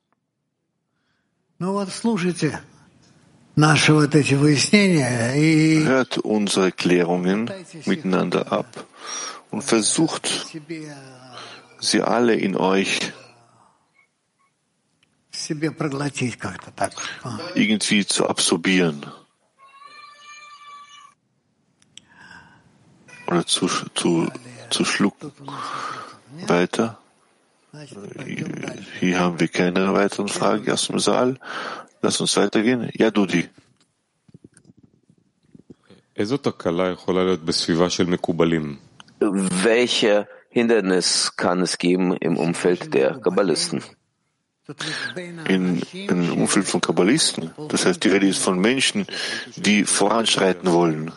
Hört unsere Klärungen miteinander ab und versucht, sie alle in euch irgendwie zu absorbieren oder zu, zu, zu schlucken. Weiter. Hier haben wir keine weiteren Fragen aus dem Saal. Lass uns weitergehen. Ja, Dudi. Welche Hindernis kann es geben im Umfeld der Kabbalisten? In, im Umfeld von Kabbalisten. Das heißt, die Rede ist von Menschen, die voranschreiten wollen.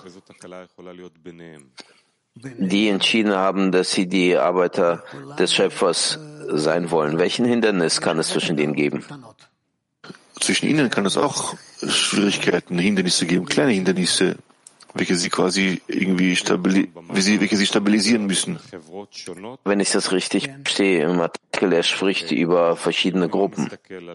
Die entschieden haben, dass sie die Arbeiter des Schöpfers sein wollen. Welchen Hindernis kann es zwischen denen geben? Zwischen ihnen kann es auch Schwierigkeiten, Hindernisse geben, kleine Hindernisse, welche sie quasi irgendwie stabili- welche sie stabilisieren müssen. Wenn ich das richtig verstehe, im Artikel, er spricht über verschiedene Gruppen.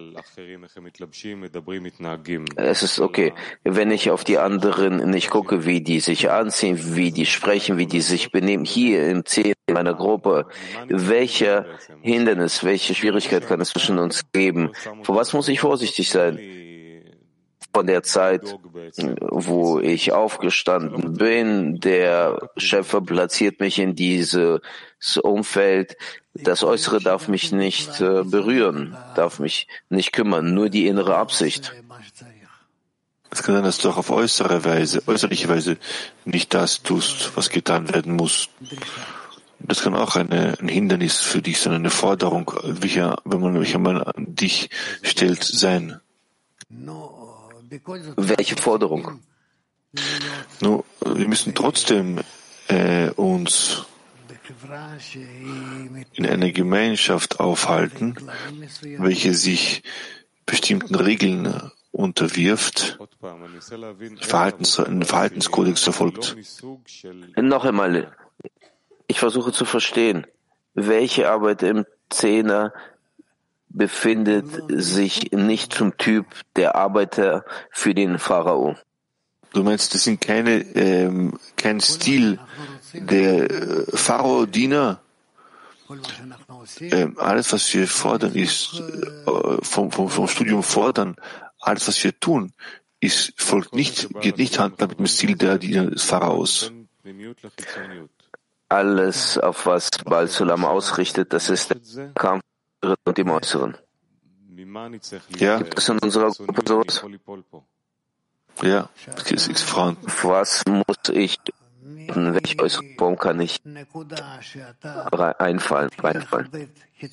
Es ist okay, wenn ich auf die anderen nicht gucke, wie die sich anziehen, wie die sprechen, wie die sich benehmen, hier im Zehn in meiner Gruppe, welche Hindernis, welche Schwierigkeit kann es zwischen uns geben? Vor was muss ich vorsichtig sein? Von der Zeit, wo ich aufgestanden bin, der Schöpfer platziert mich in dieses Umfeld. Das Äußere darf mich nicht äh, berühren, darf mich nicht kümmern, nur die innere Absicht. Es kann sein, dass du auch auf äußere Weise, äußerliche Weise nicht das tust, was getan werden muss. Das kann auch eine, ein Hindernis für dich sein, eine Forderung, welche, wenn man, welche man an dich stellt, sein. Welche Forderung? Nur, wir müssen trotzdem äh, uns in einer Gemeinschaft aufhalten, welche sich bestimmten Regeln unterwirft, Verhaltens, einen Verhaltenskodex verfolgt. Noch einmal, ich versuche zu verstehen, welche Arbeit im Zehner befindet sich nicht zum Typ der Arbeiter für den Pharao. Du meinst, das sind keine, ähm, kein Stil der äh, Pharao-Diener? Ähm, alles, was wir fordern, ist äh, vom, vom, vom Studium fordern, alles, was wir tun, ist, folgt nicht, geht nicht Hand mit dem Stil der Diener des Pharaos. Alles, auf was Baal Sulam ausrichtet, das ist der Kampf und dem Äußeren. Ja. Gibt es in unserer Gruppe sowas? Ja, es ist vorhanden. Was muss ich, in welche äußere Form kann ich einfallen, reinfallen?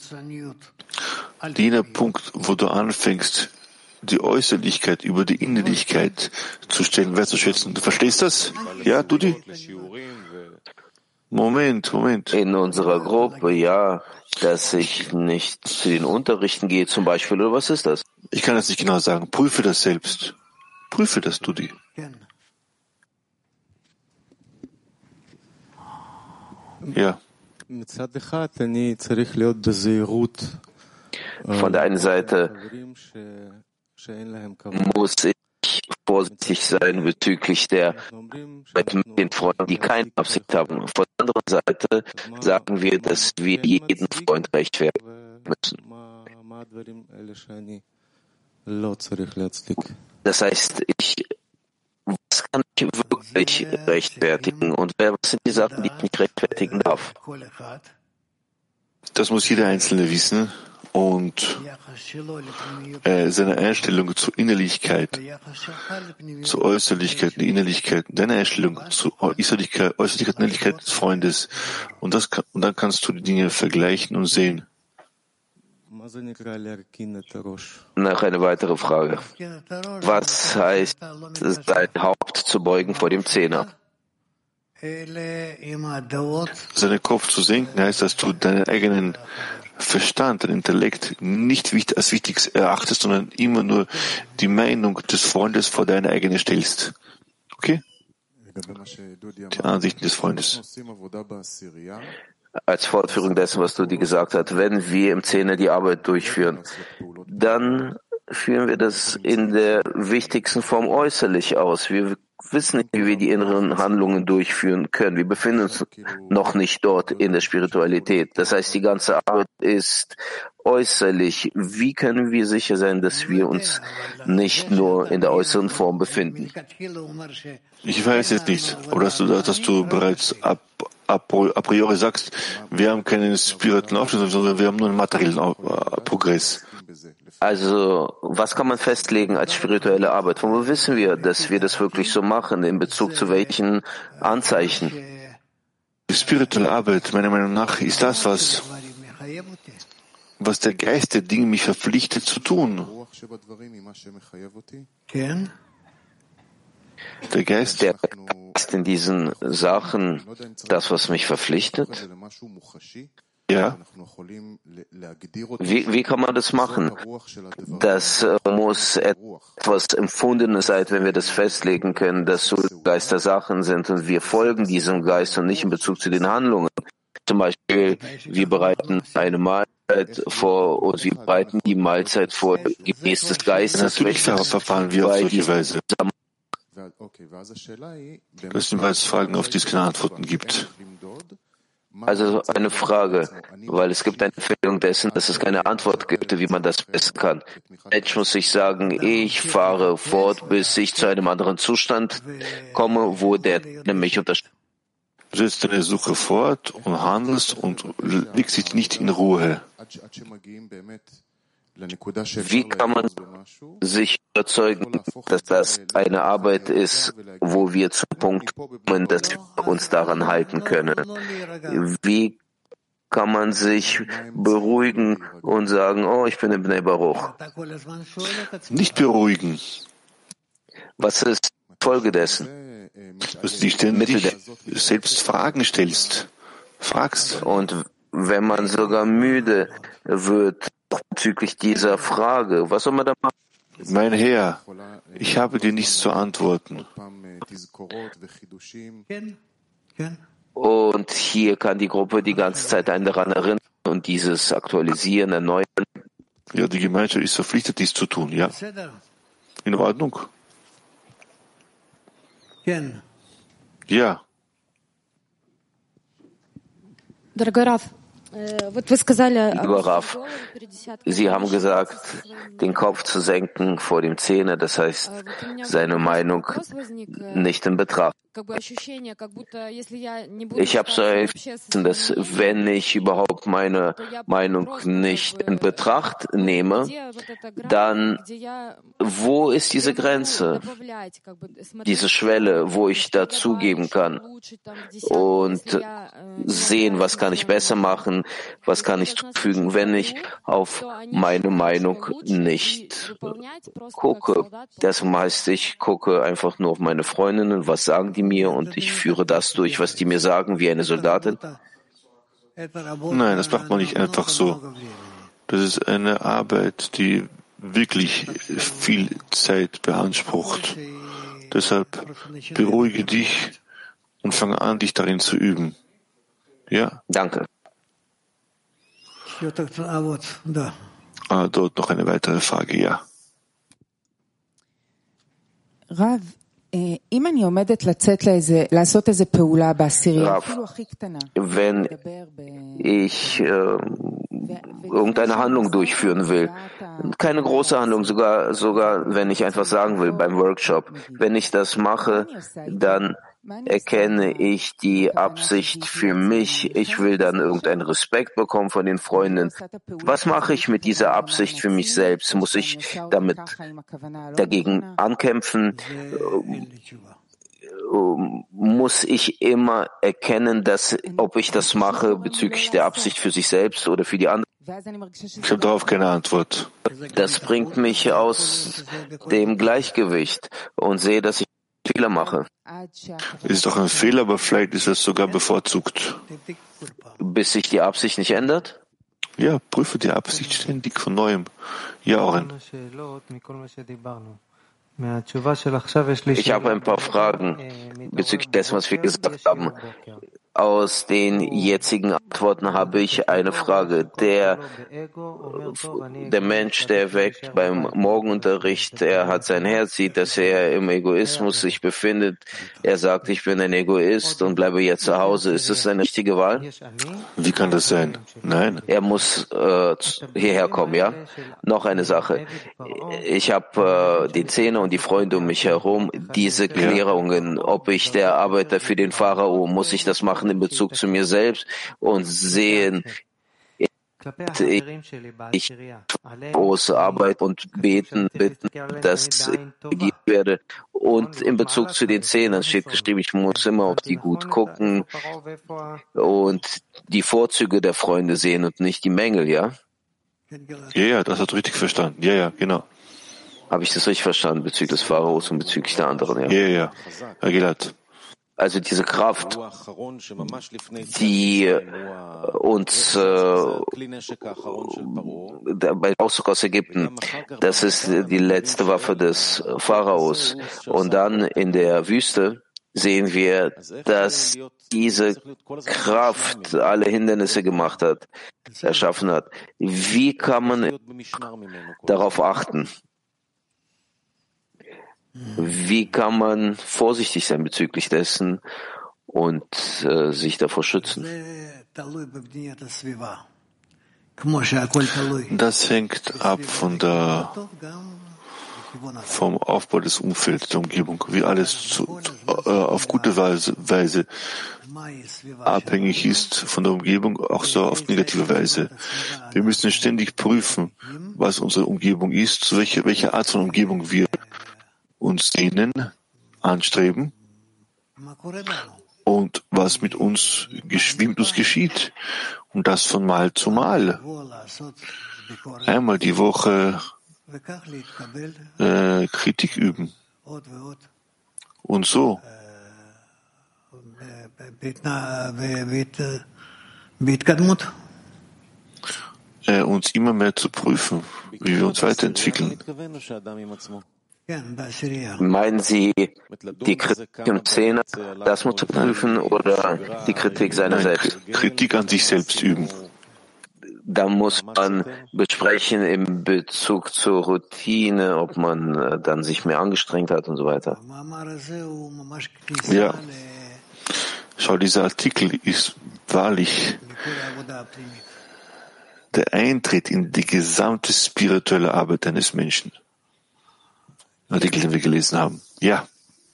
Jener Punkt, wo du anfängst, die Äußerlichkeit über die Innerlichkeit zu stellen, wertzuschätzen. Du verstehst das? Ja, Dudi? Moment, Moment. In unserer Gruppe, ja, dass ich nicht zu den Unterrichten gehe zum Beispiel, oder was ist das? Ich kann das nicht genau sagen. Prüfe das selbst. Prüfe das, Dudi. Ja. Von der einen Seite muss ich vorsichtig sein bezüglich der mit den Freunden, die keine Absicht haben. Von der anderen Seite sagen wir, dass wir jeden Freund rechtfertigen müssen. Das heißt, ich, was kann ich wirklich rechtfertigen und was sind die Sachen, die ich nicht rechtfertigen darf? Das muss jeder Einzelne wissen und äh, seine Einstellung zur Innerlichkeit, zur Äußerlichkeit, die Innerlichkeit, deine Einstellung zur Äußerlichkeit, Äußerlichkeit und Innerlichkeit des Freundes. Und, das kann, und dann kannst du die Dinge vergleichen und sehen. Noch eine weitere Frage. Was heißt, sein Haupt zu beugen vor dem Zehner? Seinen Kopf zu senken heißt, dass du deinen eigenen Verstand, dein Intellekt nicht als wichtig erachtest, sondern immer nur die Meinung des Freundes vor deine eigene stellst. Okay? Die Ansichten des Freundes. Als Fortführung dessen, was Dudi gesagt hat, wenn wir im Zehner die Arbeit durchführen, dann führen wir das in der wichtigsten Form äußerlich aus. Wir wissen nicht, wie wir die inneren Handlungen durchführen können. Wir befinden uns noch nicht dort in der Spiritualität. Das heißt, die ganze Arbeit ist äußerlich. Wie können wir sicher sein, dass wir uns nicht nur in der äußeren Form befinden? Ich weiß jetzt nicht, oder dass du, dass du bereits ab, ab, a priori sagst, wir haben keinen spirituellen Aufschluss, sondern wir haben nur einen materiellen Progress. Also, was kann man festlegen als spirituelle Arbeit? Von wo wissen wir, dass wir das wirklich so machen? In Bezug zu welchen Anzeichen? Die spirituelle Arbeit, meiner Meinung nach, ist das, was, was der Geist der Dinge mich verpflichtet zu tun. Der Geist, der Geist in diesen Sachen, das, was mich verpflichtet? Ja. Wie, wie kann man das machen? Das äh, muss etwas Empfundenes sein, wenn wir das festlegen können, dass so Geister Sachen sind und wir folgen diesem Geist und nicht in Bezug zu den Handlungen. Zum Beispiel, wir bereiten eine Mahlzeit vor und wir bereiten die Mahlzeit vor gemäß des Geistes. Natürlich verfahren wir auf solche Weise. Das sind bereits Fragen, auf die es keine Antworten gibt. Also eine Frage, weil es gibt eine Empfehlung dessen, dass es keine Antwort gibt, wie man das messen kann. Mensch muss sich sagen, ich fahre fort, bis ich zu einem anderen Zustand komme, wo der mich unterstützt. Du setzt deine Suche fort und handelst und legst dich nicht in Ruhe. Wie kann man sich überzeugen, dass das eine Arbeit ist, wo wir zum Punkt kommen, dass wir uns daran halten können? Wie kann man sich beruhigen und sagen, oh, ich bin im Bnei Baruch? Nicht beruhigen. Was ist die Folge dessen? dass du dich ständig selbst Fragen stellst, fragst. Und wenn man sogar müde wird bezüglich dieser Frage, was soll man da machen? Mein Herr, ich habe dir nichts zu antworten. Und hier kann die Gruppe die ganze Zeit einen daran erinnern und dieses Aktualisieren, Erneuern. Ja, die Gemeinschaft ist verpflichtet, dies zu tun, ja. In Ordnung? Ja. Lieber Rav, Sie haben gesagt, den Kopf zu senken vor dem Zehner, das heißt, seine Meinung nicht in Betracht. Ich habe so ein Gefühl, dass wenn ich überhaupt meine Meinung nicht in Betracht nehme, dann wo ist diese Grenze, diese Schwelle, wo ich dazugeben kann und sehen, was kann ich besser machen, was kann ich zufügen, wenn ich auf meine Meinung nicht gucke. Das heißt, ich gucke einfach nur auf meine Freundinnen, was sagen die mir, und ich führe das durch, was die mir sagen, wie eine Soldatin. Nein, das macht man nicht einfach so. Das ist eine Arbeit, die wirklich viel Zeit beansprucht. Deshalb beruhige dich und fange an, dich darin zu üben. Ja? Danke. Ah, dort noch eine weitere Frage, ja. Rav, Rav, wenn ich äh, irgendeine Handlung durchführen will, keine große Handlung, sogar, sogar wenn ich einfach sagen will beim Workshop, wenn ich das mache, dann erkenne ich die Absicht für mich. Ich will dann irgendeinen Respekt bekommen von den Freunden. Was mache ich mit dieser Absicht für mich selbst? Muss ich damit dagegen ankämpfen? Muss ich immer erkennen, dass, ob ich das mache bezüglich der Absicht für sich selbst oder für die anderen? Ich habe darauf keine Antwort. Das bringt mich aus dem Gleichgewicht und sehe, dass ich Fehler mache. Es ist doch ein Fehler, aber vielleicht ist es sogar bevorzugt. Bis sich die Absicht nicht ändert? Ja, prüfe die Absicht ständig von Neuem. Ja, Oren. Ich habe ein paar Fragen bezüglich dessen, was wir gesagt haben. Aus den jetzigen Antworten habe ich eine Frage. Der, der Mensch, der weckt beim Morgenunterricht, er hat sein Herz, sieht, dass er im Egoismus sich befindet. Er sagt, ich bin ein Egoist und bleibe jetzt zu Hause. Ist das eine richtige Wahl? Wie kann das sein? Nein. Er muss äh, hierher kommen, ja? Noch eine Sache. Ich habe äh, den Zehner und die Freunde um mich herum, diese Klärungen, ob ich der Arbeiter für den Pharao, muss ich das machen in Bezug zu mir selbst und sehen, ich große Arbeit und beten, bitten, dass ich gegeben werde. Und in Bezug zu den Zehnern steht geschrieben, ich muss immer auf die gut gucken und die Vorzüge der Freunde sehen und nicht die Mängel, ja? Ja, ja, das hat richtig verstanden. Ja, ja, genau. Habe ich das richtig verstanden bezüglich des Pharaos und bezüglich der anderen, ja? Ja, ja, ja. Gilad. Also diese Kraft, die uns äh, bei Auszug aus Ägypten, das ist die letzte Waffe des Pharaos. Und dann in der Wüste sehen wir, dass diese Kraft alle Hindernisse gemacht hat, erschaffen hat. Wie kann man darauf achten? Wie kann man vorsichtig sein bezüglich dessen und äh, sich davor schützen? Das hängt ab von der, vom Aufbau des Umfelds, der Umgebung, wie alles zu, äh, auf gute Weise, Weise abhängig ist von der Umgebung, auch so auf negative Weise. Wir müssen ständig prüfen, was unsere Umgebung ist, welche, welche Art von Umgebung wir uns sehnen, anstreben und was mit uns, mit uns geschieht. Und das von Mal zu Mal. Einmal die Woche äh, Kritik üben. Und so Äh, uns immer mehr zu prüfen, wie wir uns weiterentwickeln. Meinen Sie die Kritik im Zehner, das muss zu prüfen, oder die Kritik seiner Nein, selbst? Kritik an sich selbst üben. Da muss man besprechen in Bezug zur Routine, ob man äh, dann sich mehr angestrengt hat und so weiter. Ja. Schau, dieser Artikel ist wahrlich der Eintritt in die gesamte spirituelle Arbeit eines Menschen. Artikel, den wir gelesen haben. Ja.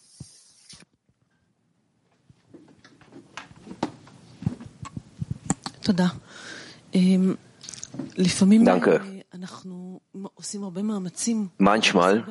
Danke. Manchmal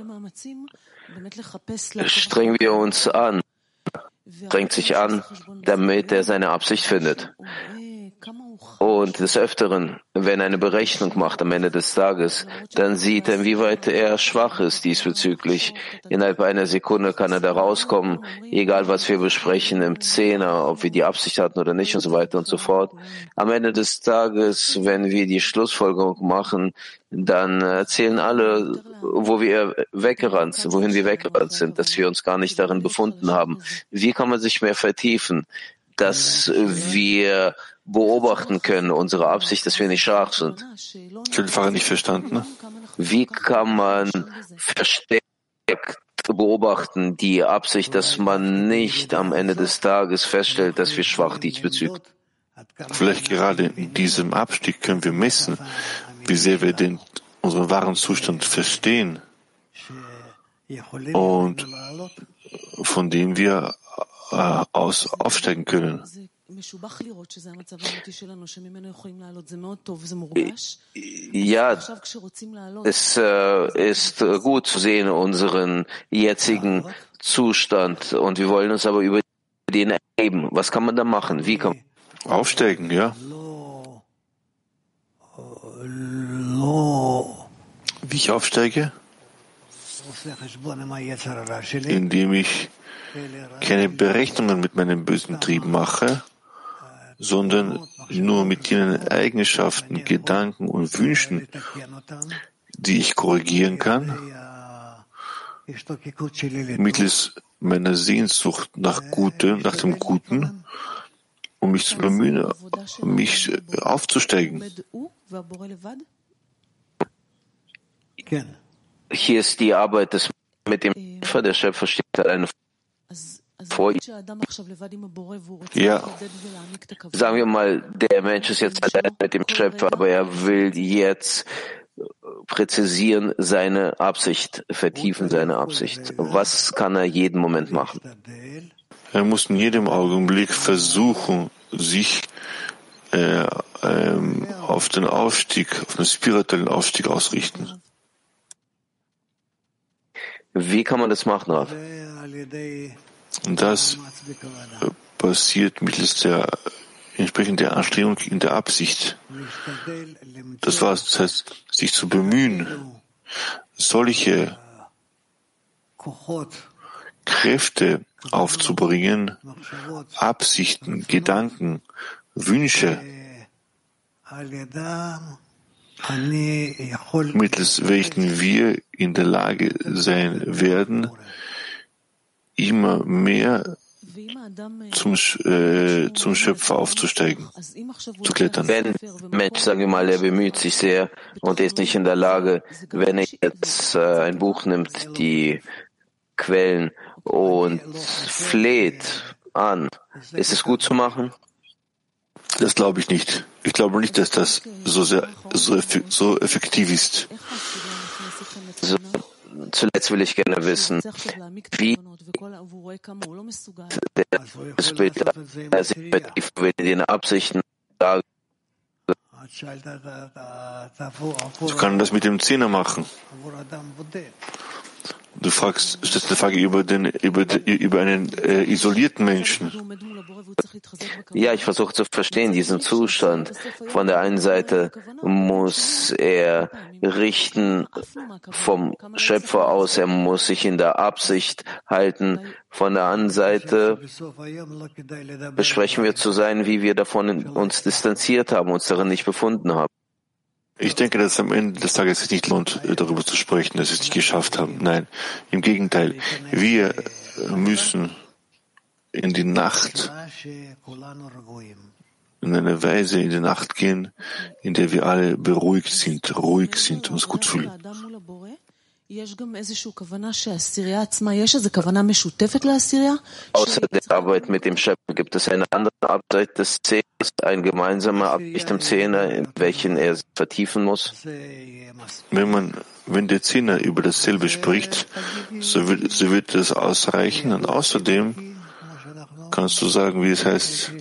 strengen wir uns an, strengt sich an, damit er seine Absicht findet. Und des Öfteren, wenn er eine Berechnung macht am Ende des Tages, dann sieht er, inwieweit er schwach ist diesbezüglich. Innerhalb einer Sekunde kann er da rauskommen, egal was wir besprechen im Zehner, ob wir die Absicht hatten oder nicht und so weiter und so fort. Am Ende des Tages, wenn wir die Schlussfolgerung machen, dann erzählen alle, wo wir weggerannt sind, wohin wir weggerannt sind, dass wir uns gar nicht darin befunden haben. Wie kann man sich mehr vertiefen, dass wir beobachten können, unsere Absicht, dass wir nicht schwach sind? Ich habe die Frage nicht verstanden. Wie kann man verstärkt beobachten die Absicht, dass man nicht am Ende des Tages feststellt, dass wir schwach diesbezüglich? Vielleicht gerade in diesem Abstieg können wir messen, wie sehr wir den, unseren wahren Zustand verstehen und von dem wir äh, aus aufsteigen können. Ja, es äh, ist gut zu sehen, unseren jetzigen Zustand, und wir wollen uns aber über den erheben. Was kann man da machen? Wie kann man aufsteigen, ja? Wie ich aufsteige? Indem ich keine Berechnungen mit meinen bösen Trieben mache, sondern nur mit jenen Eigenschaften, Gedanken und Wünschen, die ich korrigieren kann, mittels meiner Sehnsucht nach Gutem, nach dem Guten, um mich zu bemühen, mich aufzusteigen. Hier ist die Arbeit des mit dem Schöpfer. Der Schöpfer steht alleine vor ihm. Ja. Sagen wir mal, der Mensch ist jetzt allein mit dem Schöpfer, aber er will jetzt präzisieren seine Absicht, vertiefen seine Absicht. Was kann er jeden Moment machen? Er muss in jedem Augenblick versuchen, sich äh, ähm, auf den Aufstieg, auf den spirituellen Aufstieg ausrichten. Wie kann man das machen, Rav? Und das äh, passiert mittels der entsprechenden Anstrengung in der Absicht. Das war's, das heißt, sich zu bemühen, solche Kräfte aufzubringen, Absichten, Gedanken, Wünsche, mittels welchen wir in der Lage sein werden, immer mehr zum, äh, zum Schöpfer aufzusteigen, zu klettern. Wenn Mensch, sagen wir mal, er bemüht sich sehr und er ist nicht in der Lage, wenn er jetzt äh, ein Buch nimmt, die Quellen, und fleht an, ist es gut zu machen? Das glaube ich nicht. Ich glaube nicht, dass das so sehr so, so effektiv ist. So, zuletzt will ich gerne wissen, wie das Bild in den Absichten sagen. Du kannst das mit dem Zehner machen. Du fragst, stellst eine Frage über den, über, über einen äh, isolierten Menschen. Ja, ich versuche zu verstehen diesen Zustand. Von der einen Seite muss er richten vom Schöpfer aus, er muss sich in der Absicht halten. Von der anderen Seite besprechen wir zu sein, wie wir davon uns distanziert haben, uns darin nicht befunden haben. Ich denke, dass es am Ende des Tages sich nicht lohnt, darüber zu sprechen, dass wir es nicht geschafft haben. Nein, im Gegenteil. Wir müssen in die Nacht, in eine Weise in die Nacht gehen, in der wir alle beruhigt sind, ruhig sind und uns gut fühlen. Außer der Arbeit mit dem Schöpfer gibt es eine andere Absicht des Zehners, eine gemeinsame Absicht im Zehner, in welchen er vertiefen muss. Wenn man, wenn der Zehner über dasselbe spricht, so wird, so wird das ausreichen. Und außerdem kannst du sagen, wie es heißt,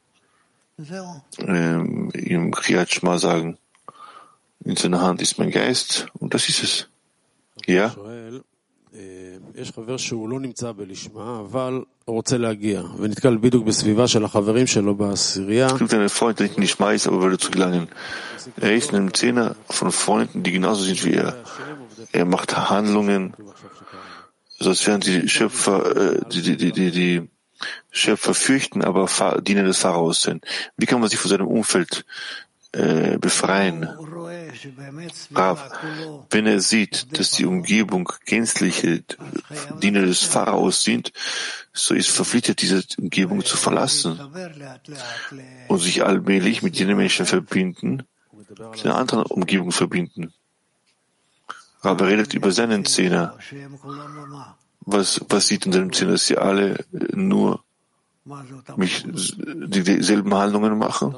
ähm, im Kriyat Shema sagen, in seiner Hand ist mein Geist, und das ist es. Ja? יש חבר שהוא לא נמצא בלשמה, אבל הוא רוצה להגיע, ונתקל בדיוק בסביבה של החברים שלו בעשירייה. Es gibt einen Freund, der nicht in Lishma ist, aber würde zu gelangen. Er ist in einem Zehner von Freunden, die genauso sind wie er. Er macht Handlungen, so als wären die Schöpfer, die, die, die, die, die Schöpfer fürchten, aber Diener des Pharaos sind. Wie kann man sich von seinem Umfeld äh, befreien? Rav, wenn er sieht, dass die Umgebung gänzliche Diener des Pharaos sind, so ist verpflichtet, diese Umgebung zu verlassen und sich allmählich mit jenen Menschen verbinden, mit einer anderen Umgebung verbinden. Rav redet über seinen Zehner. Was, was sieht in seinem Zehner, dass sie alle nur mich dieselben Handlungen machen?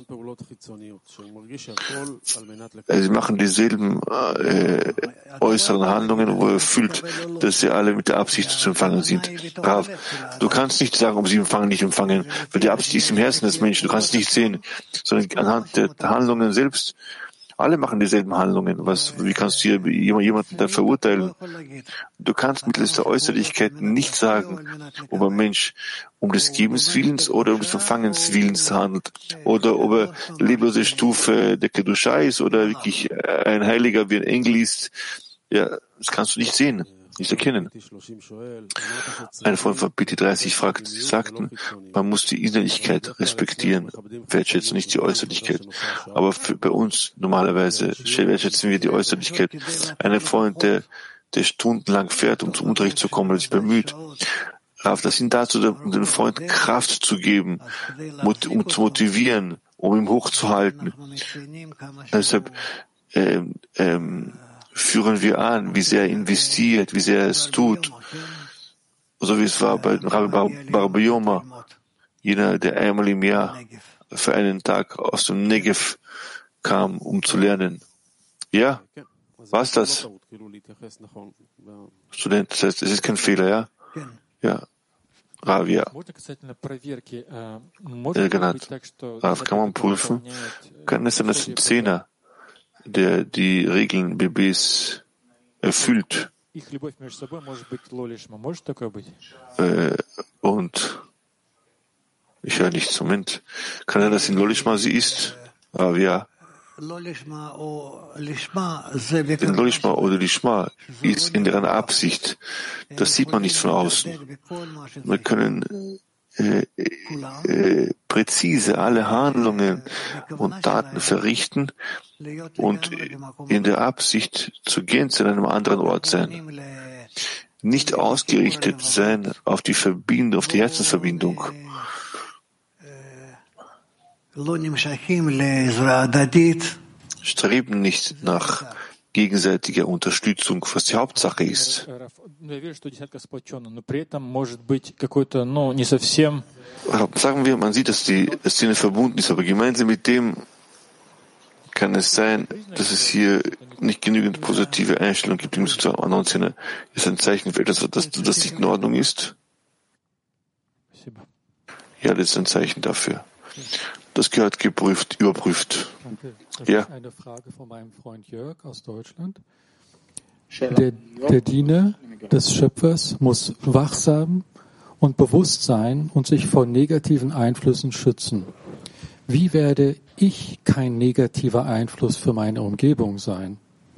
Sie machen dieselben äh, äußeren Handlungen, wo er fühlt, dass sie alle mit der Absicht zu empfangen sind. Rav, du kannst nicht sagen, ob sie empfangen, nicht empfangen, weil die Absicht ist im Herzen des Menschen. Du kannst es nicht sehen, sondern anhand der Handlungen selbst. Alle machen dieselben Handlungen. Was, wie kannst du hier jemanden da verurteilen? Du kannst mittels der Äußerlichkeit nicht sagen, ob ein Mensch um des Gebens Willens oder um des Empfangens Willens handelt, oder ob er leblose Stufe der Kedusha ist oder wirklich ein Heiliger wie ein Engel ist. Ja, das kannst du nicht sehen, nicht erkennen. Ein Freund von P T dreißig fragt, sie sagten, man muss die Innerlichkeit respektieren, wertschätzen, nicht die Äußerlichkeit. Aber für, bei uns normalerweise wertschätzen wir die Äußerlichkeit. Ein Freund, der, der stundenlang fährt, um zum Unterricht zu kommen, der sich bemüht. Rav, das sind dazu, um dem Freund Kraft zu geben, um zu motivieren, um ihn hochzuhalten. Deshalb ähm, ähm, führen wir an, wie sehr er investiert, wie sehr er es tut. So wie es war bei Rabbi Bar Yoma, jener, der einmal im Jahr für einen Tag aus dem Negev kam, um zu lernen. Ja, was das? Student, das heißt, es ist kein Fehler, ja? Ja. Rav, ja. Rav, kann man prüfen? Kann es sein, dass ein Zehner, der die Regeln B Bs erfüllt, äh, und ich höre nichts, Moment. Kann er, dass in Lolishma sie ist? Rav, ja. Denn Lolishma oder Lishma ist in deren Absicht. Das sieht man nicht von außen. Wir können äh, äh, präzise alle Handlungen und Taten verrichten und in der Absicht zu gehen zu einem anderen Ort sein. Nicht ausgerichtet sein auf die Verbindung, auf die Herzensverbindung. Streben nicht nach gegenseitiger Unterstützung, was die Hauptsache ist. Sagen wir, man sieht, dass die Szene verbunden ist, aber gemeinsam mit dem kann es sein, dass es hier nicht genügend positive Einstellung gibt im sozialen anderen Szene. Ist ein Zeichen für etwas, dass das nicht in Ordnung ist? Ja, das ist ein Zeichen dafür. Das gehört geprüft, überprüft. Das ja. ist eine Frage von meinem Freund Jörg aus Deutschland. Der, der Diener des Schöpfers muss wachsam und bewusst sein und sich vor negativen Einflüssen schützen. Wie werde ich kein negativer Einfluss für meine Umgebung sein?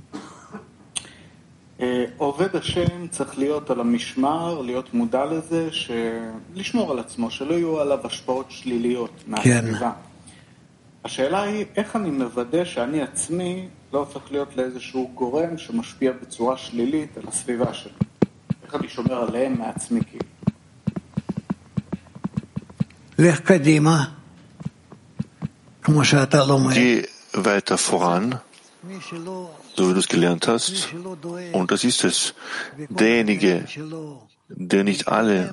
עובד השם צריך להיות על המשמר, להיות מודע לזה, לשמור על עצמו, שלא יהיו עליו השפעות שליליות מהסביבה. השאלה היא, איך אני מוודא שאני עצמי לא הופך להיות לאיזשהו גורם שמשפיע בצורה שלילית על הסביבה שלי? איך אני שומר עליהם מעצמי כאילו? לך קדימה, כמו שאתה לומד. Geh weiter voran, so wie du es gelernt hast. Und das ist es. Derjenige, der nicht alle,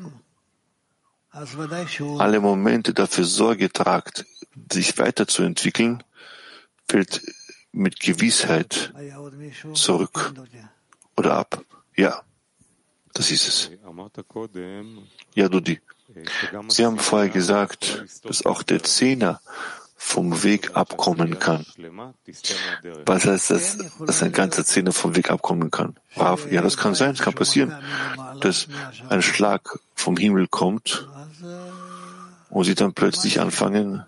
alle Momente dafür Sorge tragt, sich weiterzuentwickeln, fällt mit Gewissheit zurück oder ab. Ja, das ist es. Ja, Dudi. Sie haben vorher gesagt, dass auch der Zehner vom Weg abkommen kann. Was heißt das, dass ein ganzer Zehner vom Weg abkommen kann? Ja, das kann sein, es kann passieren, dass ein Schlag vom Himmel kommt und sie dann plötzlich anfangen,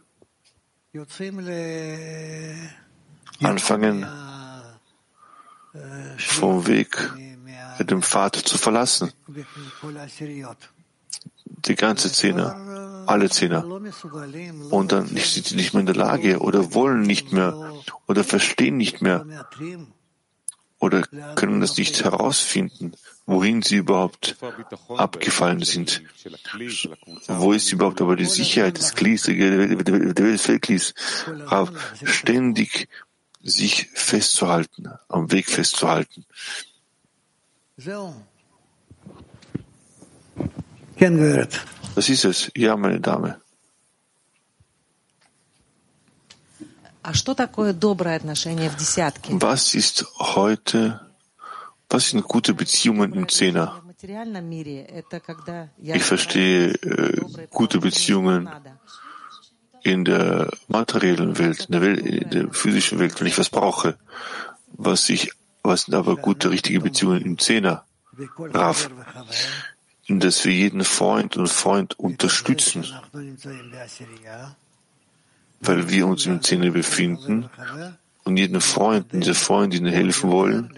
anfangen, vom Weg dem Pfad zu verlassen. Die ganze Zehner, alle Zehner. Und dann sind sie nicht mehr in der Lage oder wollen nicht mehr oder verstehen nicht mehr oder können das nicht herausfinden, wohin sie überhaupt abgefallen sind. Wo ist überhaupt aber die Sicherheit des Klis, der Weltklis, ständig sich festzuhalten, am Weg festzuhalten. Das ist es. Ja, meine Dame. Was ist heute, was sind gute Beziehungen im Zehner? Ich verstehe äh, gute Beziehungen in der materiellen Welt, in der, Welt, in der physischen Welt, wenn ich was brauche. Was ich, was sind aber gute, richtige Beziehungen im Zehner? Rav. Dass wir jeden Freund und Freund unterstützen, weil wir uns im Zehner befinden und jedem Freund und dieser Freundin helfen wollen,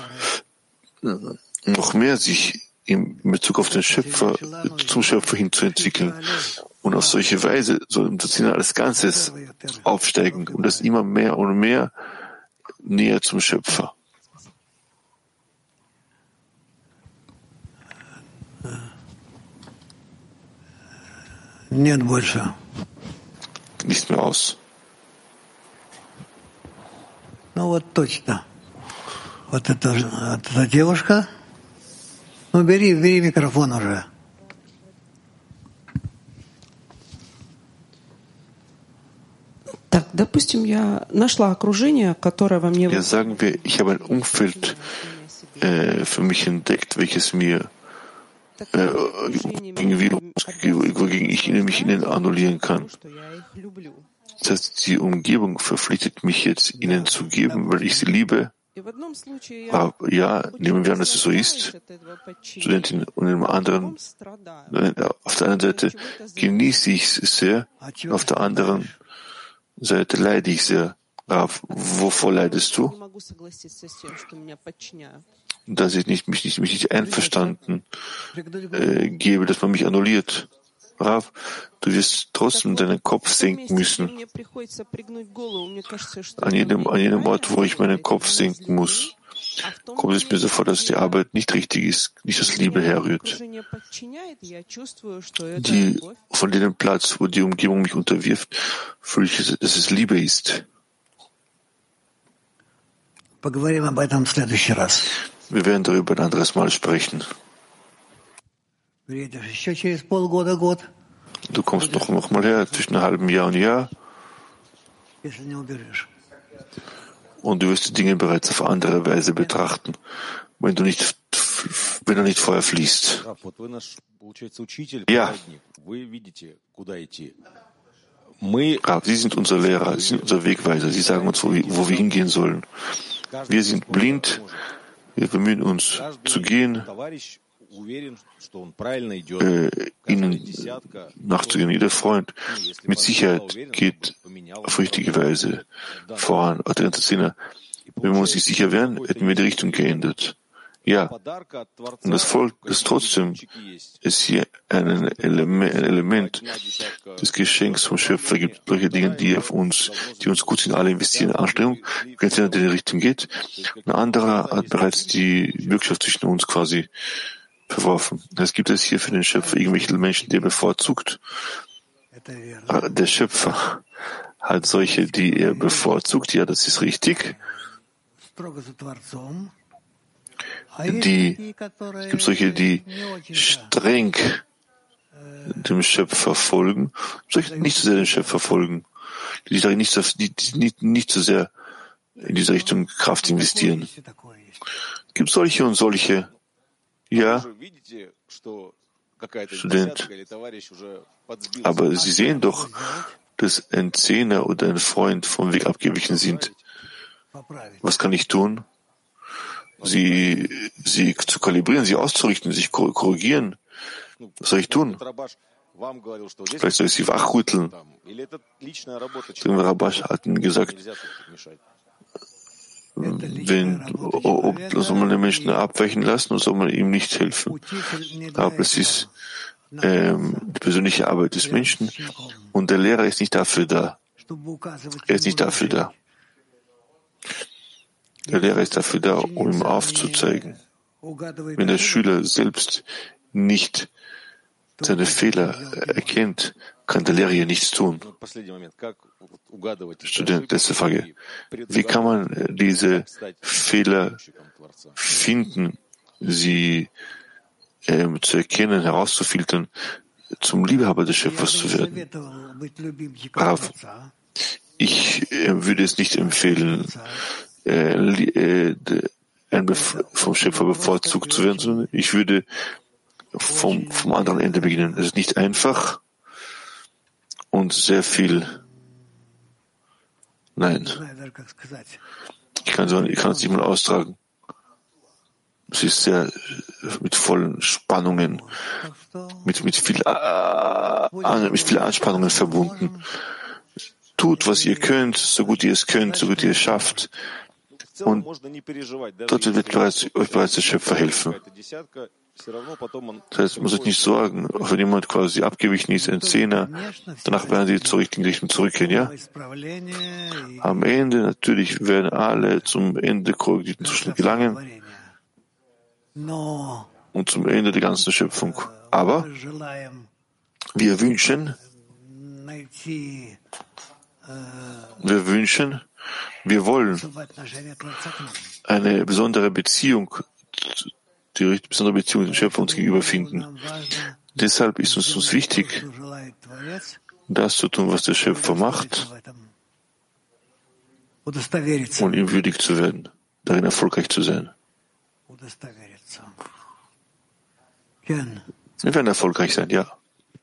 noch mehr sich in Bezug auf den Schöpfer, zum Schöpfer hinzuentwickeln. Und auf solche Weise soll im Zehner als Ganzes aufsteigen und das immer mehr und mehr näher zum Schöpfer. Нет больше. Nicht mehr aus. Ну вот точно. Вот это, эта девушка. Ну бери, бери микрофон уже. Так, допустим, я нашла окружение, которое во мне... Ja, sagen wir, ich habe ein Umfeld äh, für mich entdeckt, welches mir Äh, irgendwie, wogegen ich mich ihnen annullieren kann. Das heißt, die Umgebung verpflichtet mich jetzt, ihnen zu geben, weil ich sie liebe. Aber ja, nehmen wir an, dass es so ist, Studentin, und im anderen, auf der anderen Seite genieße ich es sehr, auf der anderen Seite leide ich sehr. Rav, wovor leidest du? Dass ich nicht, mich, nicht, mich nicht einverstanden äh, gebe, dass man mich annulliert. Rav, du wirst trotzdem deinen Kopf senken müssen. An jedem, an jedem Ort, wo ich meinen Kopf senken muss, kommt es mir so vor, dass die Arbeit nicht richtig ist, nicht aus Liebe herrührt. Die, von dem Platz, wo die Umgebung mich unterwirft, fühle ich, dass es Liebe ist. Wir werden darüber ein anderes Mal sprechen. Du kommst noch, noch mal her, zwischen einem halben Jahr und Jahr. Und du wirst die Dinge bereits auf andere Weise betrachten, wenn du nicht, wenn du nicht vorher fließt. Ja. Rav, Sie sind unser Lehrer, Sie sind unser Wegweiser. Sie sagen uns, wo wir, wo wir hingehen sollen. Wir sind blind, wir bemühen uns zu gehen, äh, ihnen nachzugehen. Jeder Freund mit Sicherheit geht auf richtige Weise voran. Auch der ganze Zehner, wenn wir uns nicht sicher wären, hätten wir die Richtung geändert. Ja, und das Volk, das trotzdem ist hier ein Element, ein Element des Geschenks vom Schöpfer gibt, solche Dinge, die auf uns, die uns gut sind, alle investieren in Anstrengung, wenn es in die Richtung geht. Ein anderer hat bereits die Bürgschaft zwischen uns quasi verworfen. Es gibt es hier für den Schöpfer irgendwelche Menschen, die er bevorzugt. Der Schöpfer hat solche, die er bevorzugt. Ja, das ist richtig. Die, es gibt solche, die streng dem Schöpfer folgen, solche, die nicht so sehr dem Schöpfer folgen, die sich nicht so, die, die nicht, nicht so sehr in diese Richtung Kraft investieren. Es gibt solche und solche. Ja, Student. Aber Sie sehen doch, dass ein Zehner oder ein Freund vom Weg abgewichen sind. Was kann ich tun? Sie, sie zu kalibrieren, sie auszurichten, sich korrigieren. Was soll ich tun? Vielleicht soll ich sie wachrütteln. Der Rabash hat ihnen gesagt, wenn, ob, soll man den Menschen abweichen lassen oder soll man ihm nicht helfen? Aber es ist ähm, die persönliche Arbeit des Menschen und der Lehrer ist nicht dafür da. Er ist nicht dafür da. Der Lehrer ist dafür da, um ihm aufzuzeigen. Wenn der Schüler selbst nicht seine Fehler erkennt, kann der Lehrer hier nichts tun. Student, letzte Frage. Wie kann man diese Fehler finden, sie ähm, zu erkennen, herauszufiltern, zum Liebhaber des Schöpfers zu werden? Rav, ich äh, würde es nicht empfehlen, äh, äh, vom Schöpfer bevorzugt zu werden, sondern ich würde vom, vom anderen Ende beginnen. Es ist nicht einfach und sehr viel. Nein. Ich kann, so, ich kann es nicht mal austragen. Es ist sehr mit vollen Spannungen, mit, mit, viel, äh, mit vielen Anspannungen verbunden. Tut, was ihr könnt, so gut ihr es könnt, so gut ihr es schafft. Und dort wird bereits, euch bereits der Schöpfer helfen. Das heißt, man muss euch nicht sorgen, auch wenn jemand quasi abgewichen ist, ein Zehner, danach werden sie zur richtigen Richtung zurückgehen, ja? Am Ende natürlich werden alle zum Ende korrigierten Zustand gelangen und zum Ende der ganzen Schöpfung. Aber wir wünschen, wir wünschen, wir wollen eine besondere Beziehung, die besondere Beziehung zum Schöpfer uns gegenüber finden. Deshalb ist es uns wichtig, das zu tun, was der Schöpfer macht, und ihm würdig zu werden, darin erfolgreich zu sein. Wir werden erfolgreich sein, ja.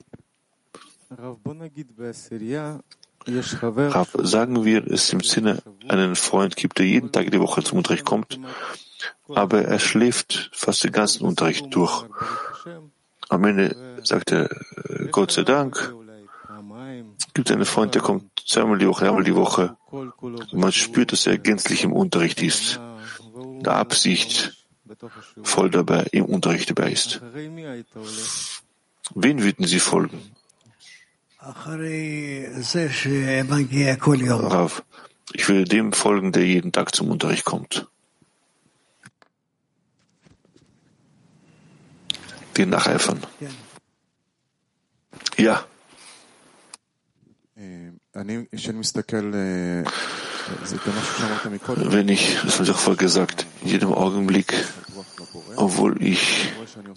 Rav, sagen wir, es im Sinne einen Freund gibt, der jeden Tag die Woche zum Unterricht kommt, aber er schläft fast den ganzen Unterricht durch. Am Ende sagt er, Gott sei Dank, es gibt einen Freund, der kommt zweimal die Woche, einmal die Woche. Und man spürt, dass er gänzlich im Unterricht ist, der Absicht voll dabei, im Unterricht dabei ist. Wen würden Sie folgen? Rav, ich würde dem folgen, der jeden Tag zum Unterricht kommt. Den nacheifern. Ja. Wenn ich, das habe ich auch vorher gesagt, in jedem Augenblick, obwohl ich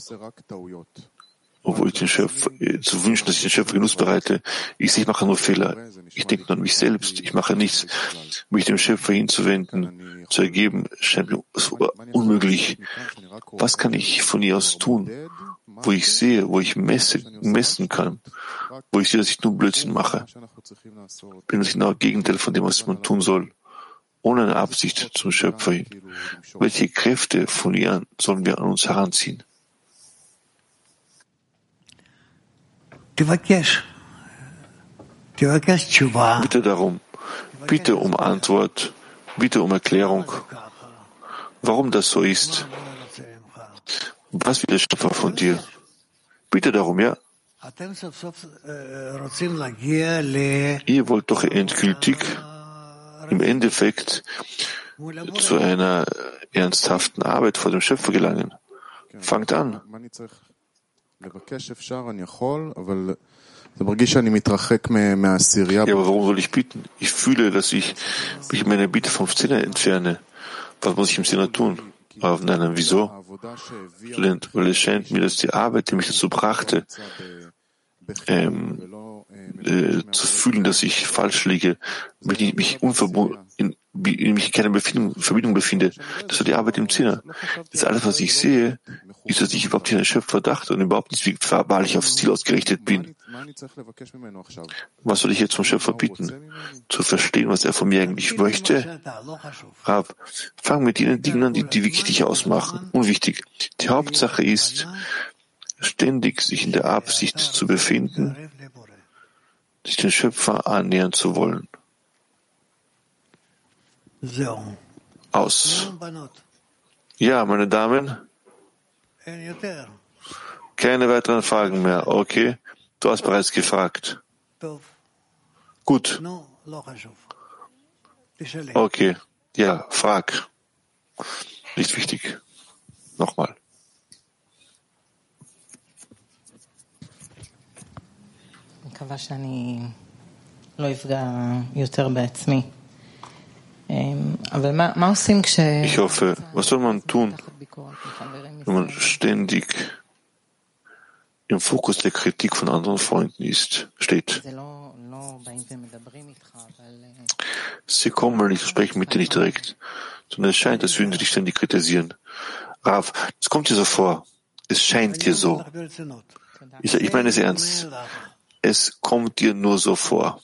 obwohl ich den Schöpfer, zu wünschen, dass ich den Schöpfer Genuss bereite, ich, ich mache nur Fehler. Ich denke nur an mich selbst. Ich mache nichts. Mich dem Schöpfer hinzuwenden, zu ergeben, scheint mir unmöglich. Was kann ich von ihr aus tun, wo ich sehe, wo ich messe, messen kann, wo ich sehe, dass ich nur Blödsinn mache? Bin das genau das Gegenteil von dem, was man tun soll, ohne eine Absicht zum Schöpfer hin. Welche Kräfte von ihr sollen wir an uns heranziehen? Bitte darum, bitte um Antwort, bitte um Erklärung, warum das so ist. Was will der Schöpfer von dir? Bitte darum, ja. Ihr wollt doch endgültig im Endeffekt zu einer ernsthaften Arbeit vor dem Schöpfer gelangen. Fangt an. Ja, aber warum soll ich bitten? Ich fühle, dass ich mich in meiner Bitte vom Zehner entferne. Was muss ich im Zehner tun? Aber nein, nein, wieso? Student, weil es scheint mir, dass die Arbeit, die mich dazu brachte, ähm, äh, zu fühlen, dass ich falsch liege, mich, mich unverbunden, in, in mich keine Befindung, Verbindung befinde, das war die Arbeit im Zehner. Das alles, was ich sehe, ist, dass ich überhaupt nicht an den Schöpfer dachte und überhaupt nicht, wie wahrlich aufs Ziel ausgerichtet bin. Was soll ich jetzt vom Schöpfer bitten? Zu verstehen, was er von mir eigentlich möchte? Rav, fang mit jenen Dingen an, die, die wirklich dich ausmachen. Unwichtig. Die Hauptsache ist, ständig sich in der Absicht zu befinden, sich den Schöpfer annähern zu wollen. Aus. Ja, meine Damen. Keine weiteren Fragen mehr. Okay. Du hast bereits gefragt. Gut. Okay. Ja, frag. Nicht wichtig. Nochmal. Ich מקווה שאני לא אפגע יותר בעצמי. אבל מה, מה עושים כש... Ich hoffe, was soll man tun, wenn man ständig im Fokus der Kritik von anderen Freunden ist, steht? Sie kommen nicht, sprechen mit dir nicht direkt, sondern es scheint, als würden sie dich ständig kritisieren. Rav, das kommt dir so vor. Es scheint dir so. Ich, ich meine es ernst. Es kommt dir nur so vor.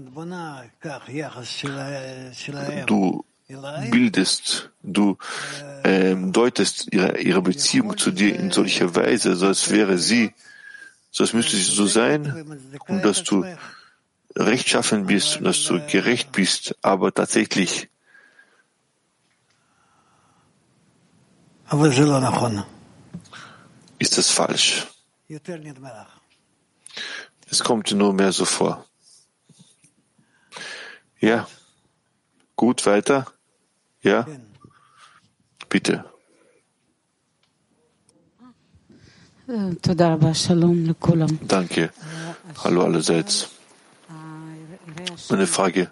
Du bildest, du ähm, deutest ihre, ihre Beziehung zu dir in solcher Weise, so als wäre sie, so als müsste sie so sein, und dass du rechtschaffen bist und dass du gerecht bist, aber tatsächlich ist das falsch. Es kommt dir nur mehr so vor. Ja. Gut, weiter? Ja? Bitte. Danke. Hallo allerseits. Meine Frage.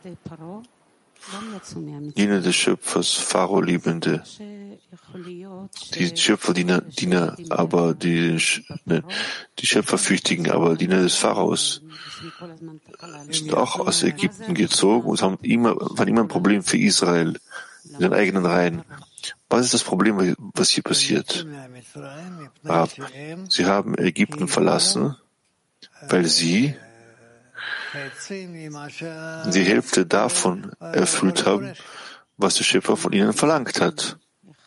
Diener des Schöpfers, Pharao-Liebende, die Schöpferdiener, Diener, aber die, ne, die Schöpferfürchtigen, aber Diener des Pharaos, sind auch aus Ägypten gezogen und haben immer, waren immer ein Problem für Israel in den eigenen Reihen. Was ist das Problem, was hier passiert? Rav, sie haben Ägypten verlassen, weil sie die Hälfte davon erfüllt haben, was der Schöpfer von ihnen verlangt hat.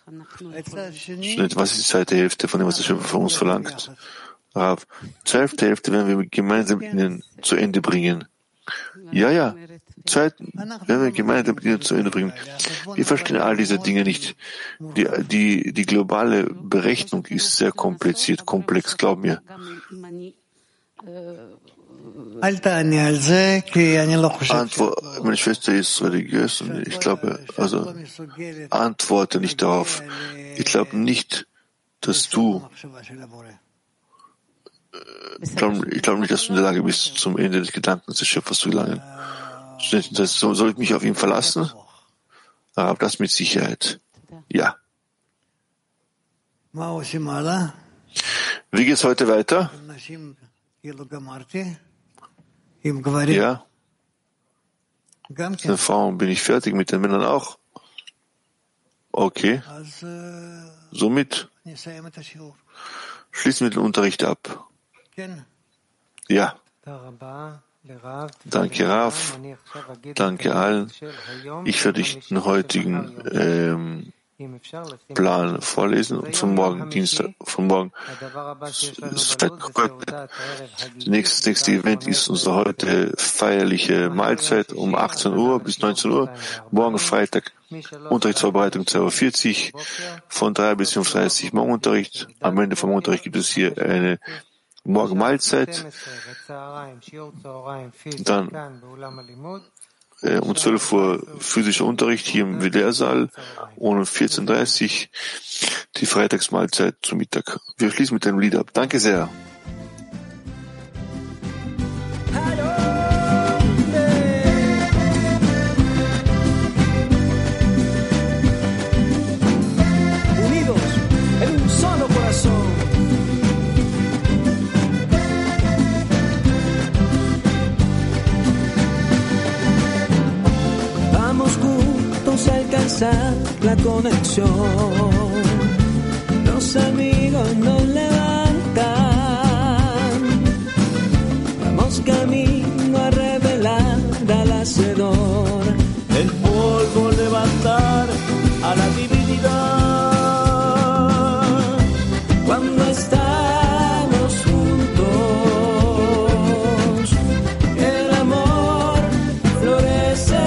Was ist die zweite Hälfte von dem, was der Schöpfer von uns verlangt? Rav, die zweite Hälfte werden wir gemeinsam mit ihnen zu Ende bringen. Ja, ja, zweite werden wir gemeinsam mit ihnen zu Ende bringen. Wir verstehen all diese Dinge nicht. Die, die, die globale Berechnung ist sehr kompliziert, komplex, glaub mir. Antwort, meine Schwester ist religiös und ich glaube, also antworte nicht darauf. Ich glaube nicht, dass du, ich glaube, ich glaube nicht, dass du in der Lage bist, zum Ende des Gedankens des Schöpfers zu gelangen. Das, soll ich mich auf ihn verlassen? Aber das mit Sicherheit. Ja. Wie geht's heute weiter? Ja. Mit den Frauen bin ich fertig, mit den Männern auch. Okay. Somit schließen wir den Unterricht ab. Ja. Danke, Rav. Danke allen. Ich werde den heutigen ähm, Plan vorlesen und zum Morgen, Dienstag, von morgen. Das nächste, nächste Event ist unsere heute feierliche Mahlzeit um achtzehn Uhr bis neunzehn Uhr. Morgen Freitag Unterrichtsvorbereitung zwei Uhr vierzig, von drei bis fünf Uhr dreißig Morgenunterricht. Am Ende vom Unterricht gibt es hier eine Morgenmahlzeit. Dann äh, um zwölf Uhr physischer Unterricht hier im W D R-Saal und um vierzehn Uhr dreißig die Freitagsmahlzeit zum Mittag. Wir schließen mit einem Lied ab. Danke sehr. La conexión, los amigos nos levantan, vamos camino a revelar al hacedor, el polvo levantar a la divinidad, cuando estamos juntos, el amor florece.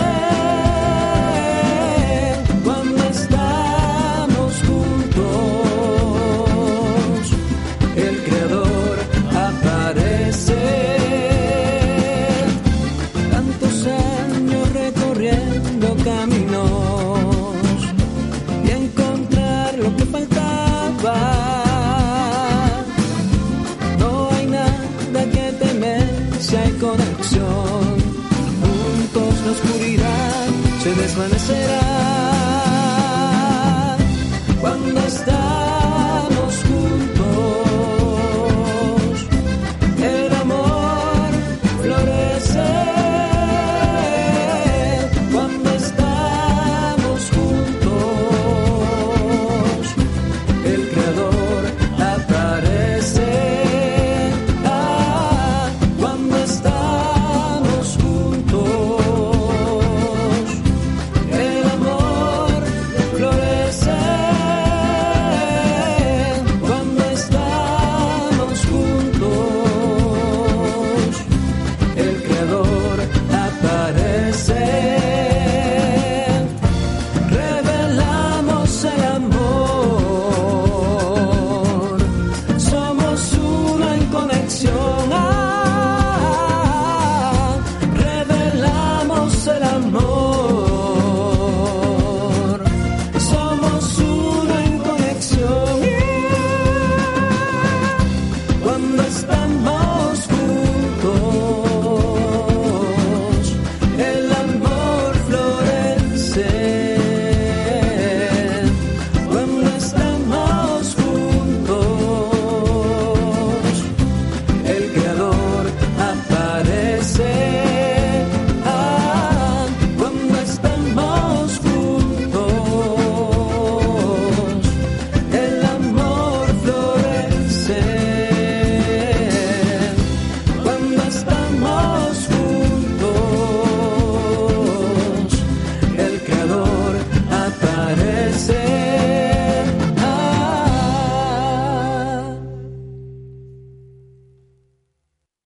Conexión, juntos la oscuridad se desvanecerá.